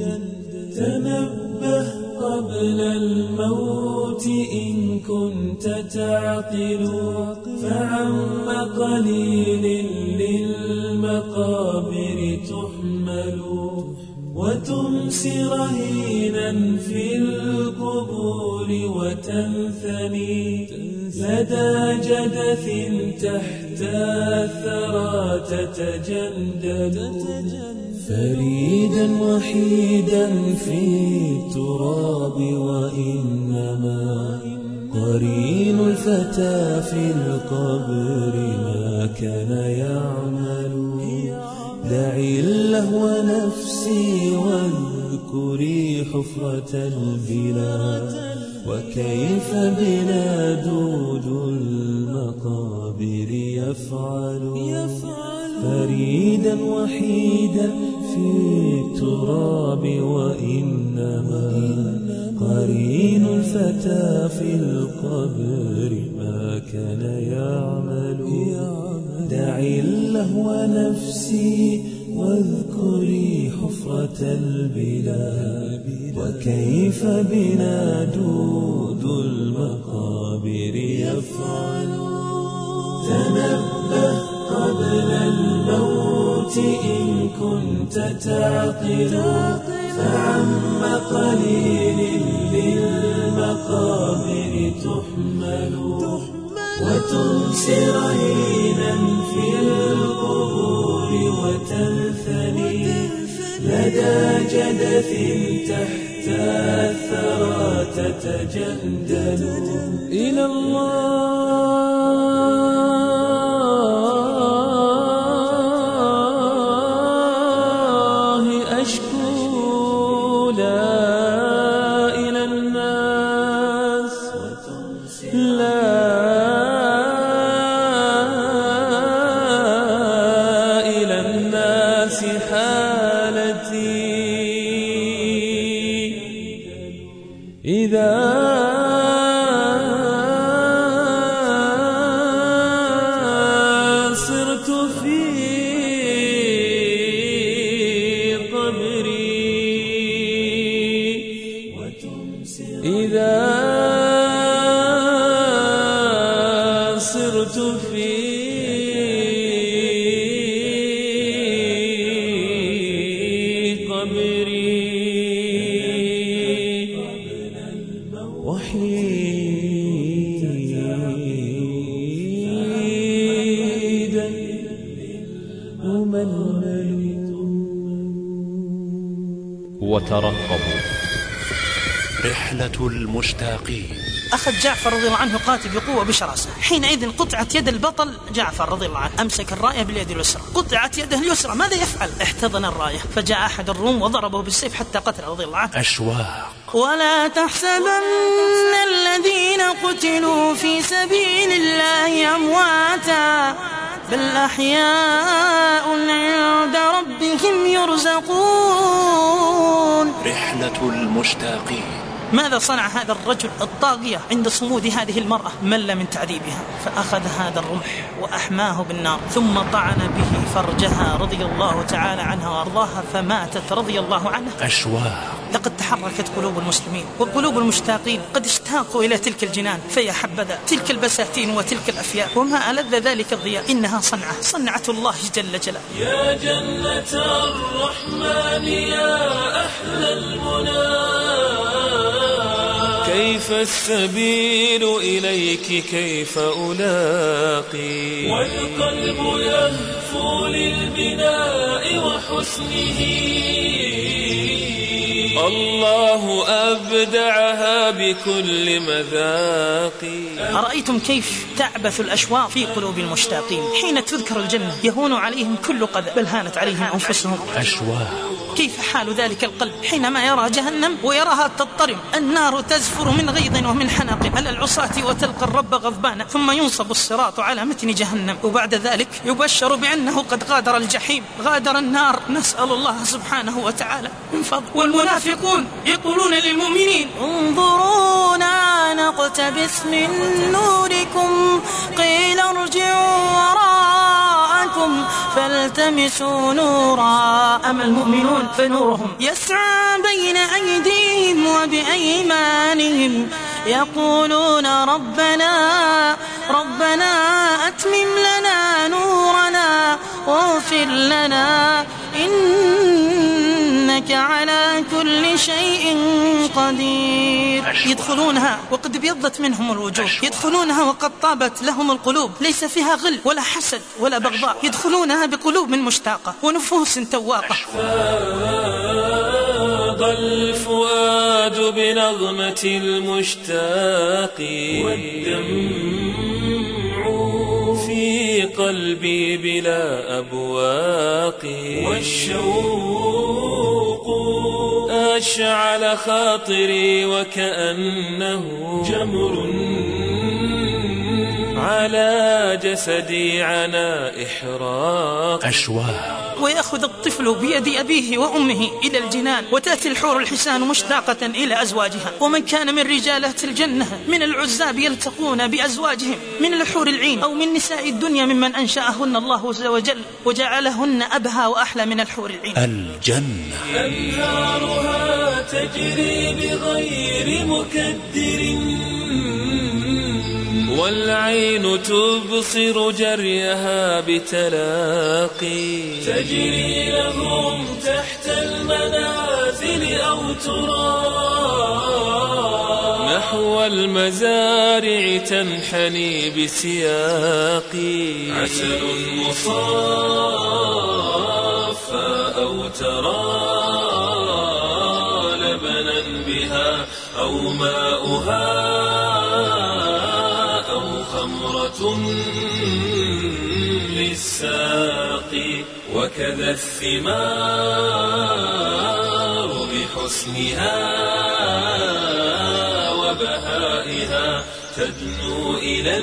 تنبه قبل الموت إن كنت تعقل فعم قليل للمقابر تحمل وتمسي رهينا في القبور وتنثني لدى جدث تحت الثرى تتجندل. فريدا وحيدا في التراب وإنما قرين الفتى في القبر ما كان يعمل. دعي اللهو نفسي واذكري حفرة البلاد وكيف بنا دود المقابر يفعل. فريدا وحيدا في التراب وإنما قرين الفتى في القبر ما كان يعمل. دعي اللهو نفسي واذكري حفرة البلاد وكيف بنا دود المقابر يفعل. تنبه قبل الموت إن كنت تعقل فعم قليل للمقابر تحمل وتمسي رهينا في القبور وتنثني لدى جدث تحت الثرى تتجندل. إلى الله أشكو لا إلى الناس لا إلى الناس حالتي إذا إذا صرت في قبري وحيدا أملل وترقبوا. رحلة المشتاقين. أخذ جعفر رضي الله عنه قاتل بقوة بشراسة. حينئذ قطعت يد البطل جعفر رضي الله عنه، أمسك الراية باليد اليسرى، قطعت يده اليسرى، ماذا يفعل؟ احتضن الراية، فجاء أحد الروم وضربه بالسيف حتى قتل رضي الله عنه. أشواق. ولا تحسبن الذين قتلوا في سبيل الله أمواتا بل أحياء عند ربهم يرزقون. رحلة المشتاقين. ماذا صنع هذا الرجل الطاغية عند صمود هذه المرأة؟ مل من تعذيبها، فأخذ هذا الرمح وأحماه بالنار، ثم طعن به فرجها رضي الله تعالى عنها وأرضاها، فماتت رضي الله عنها. أشواق. لقد تحركت قلوب المسلمين وقلوب المشتاقين، قد اشتاقوا إلى تلك الجنان، فيا حبذا تلك البساتين وتلك الأفياء، وما ألذ ذلك الضياء، إنها صنعة الله جل جلاله. يا جنة الرحمن يا أحلى المنى، كيف السبيل إليك كيف ألاقي، والقلب يهفو للبناء وحسنه، الله أبدعها بكل مذاق. أرأيتم كيف تعبث الأشواق في قلوب المشتاقين؟ حين تذكر الجنة يهون عليهم كل قذى، بل هانت عليهم أنفسهم. أشواق. كيف حال ذلك القلب حينما يرى جهنم ويراها تضطرم، النار تزفر من غيظ ومن حنق على العصاة، وتلقى الرب غضبانا، ثم ينصب الصراط على متن جهنم، وبعد ذلك يبشر بأنه قد غادر الجحيم، غادر النار، نسأل الله سبحانه وتعالى من فضل. والمنافقون يقولون للمؤمنين انظرونا نقتبس من نوركم قيل ارجعوا وراءكم فالتمسوا نورا. أما المؤمنون فنورهم يسعى بين أيديهم وبأيمانهم يقولون ربنا أتمم لنا نورنا واغفر لنا إنك على كل شيء قدير. يدخلونها وقد ابيضت منهم الوجوه، يدخلونها وقد طابت لهم القلوب، ليس فيها غل ولا حسد ولا بغضاء، يدخلونها بقلوب مشتاقة ونفوس تواقة. فاض الفؤاد بنغمة المشتاق، والدمع في قلبي بلا أبواق، والشوق أشعل خاطري وكأنه جمر على جسدي عنا إحراق. أشواق. ويأخذ الطفل بيد أبيه وأمه إلى الجنان، وتأتي الحور الحسان مشتاقة إلى أزواجها. ومن كان من رجالات الجنة من العزاب يلتقون بأزواجهم من الحور العين أو من نساء الدنيا ممن أنشأهن الله عز وجل وجعلهن أبهى وأحلى من الحور العين. الجنة. أنهارها تجري بغير مكدر، والعين تبصر جريها بتلاقي، تجري لهم تحت المنازل أو ترى نحو المزارع تنحني بسياقي، عسل مصافى أو ترى لبنا بها أو ماؤها للساقي، وكذا الثمار بحسنها وبهائها تدنو إلى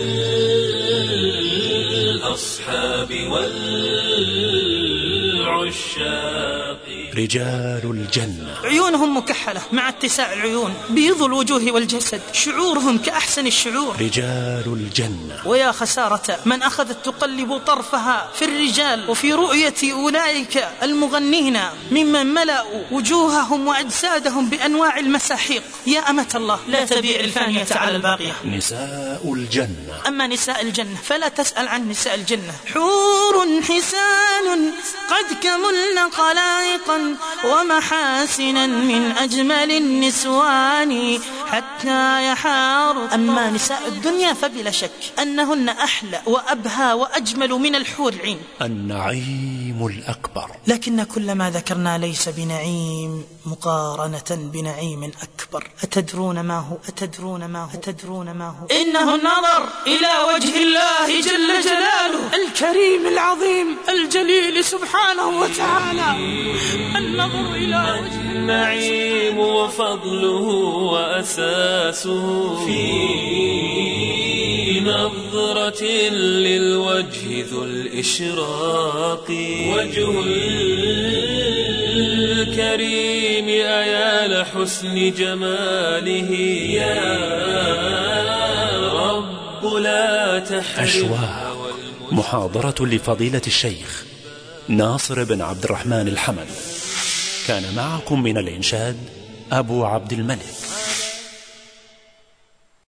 الأصحاب والعشاق. رجال الجنة. عيونهم مكحلة مع اتساع العيون، بيض الوجوه والجسد، شعورهم كأحسن الشعور. رجال الجنة. ويا خسارة من أخذت تقلب طرفها في الرجال وفي رؤية أولئك المغنين ممن ملأوا وجوههم وأجسادهم بأنواع المساحيق. يا أمة الله، لا تبيع الفانية على الباقية. نساء الجنة. أما نساء الجنة فلا تسأل عن نساء الجنة. حور حسان قد كملن خلائقا ومحاسنا من أجمل النسوان حتى يحار. أما نساء الدنيا فبلا شك أنهن أحلى وأبهى وأجمل من الحور العين. النعيم الأكبر. لكن كل ما ذكرنا ليس بنعيم مقارنة بنعيم أكبر. أتدرون ما هو؟ أتدرون ما هو؟ أتدرون ما هو؟ إنه النظر إلى وجه الله جل جلاله الكريم العظيم الجليل سبحانه وتعالى. النظر إلى وجه النعيم وفضله وأساسه في نظرة للوجه ذو الإشراق. وجه الكريم أيا لحسن جماله يا رب لا تحرمه. أشواق. محاضرة لفضيلة الشيخ ناصر بن عبد الرحمن الحمد. كان معكم من الإنشاد أبو عبد الملك.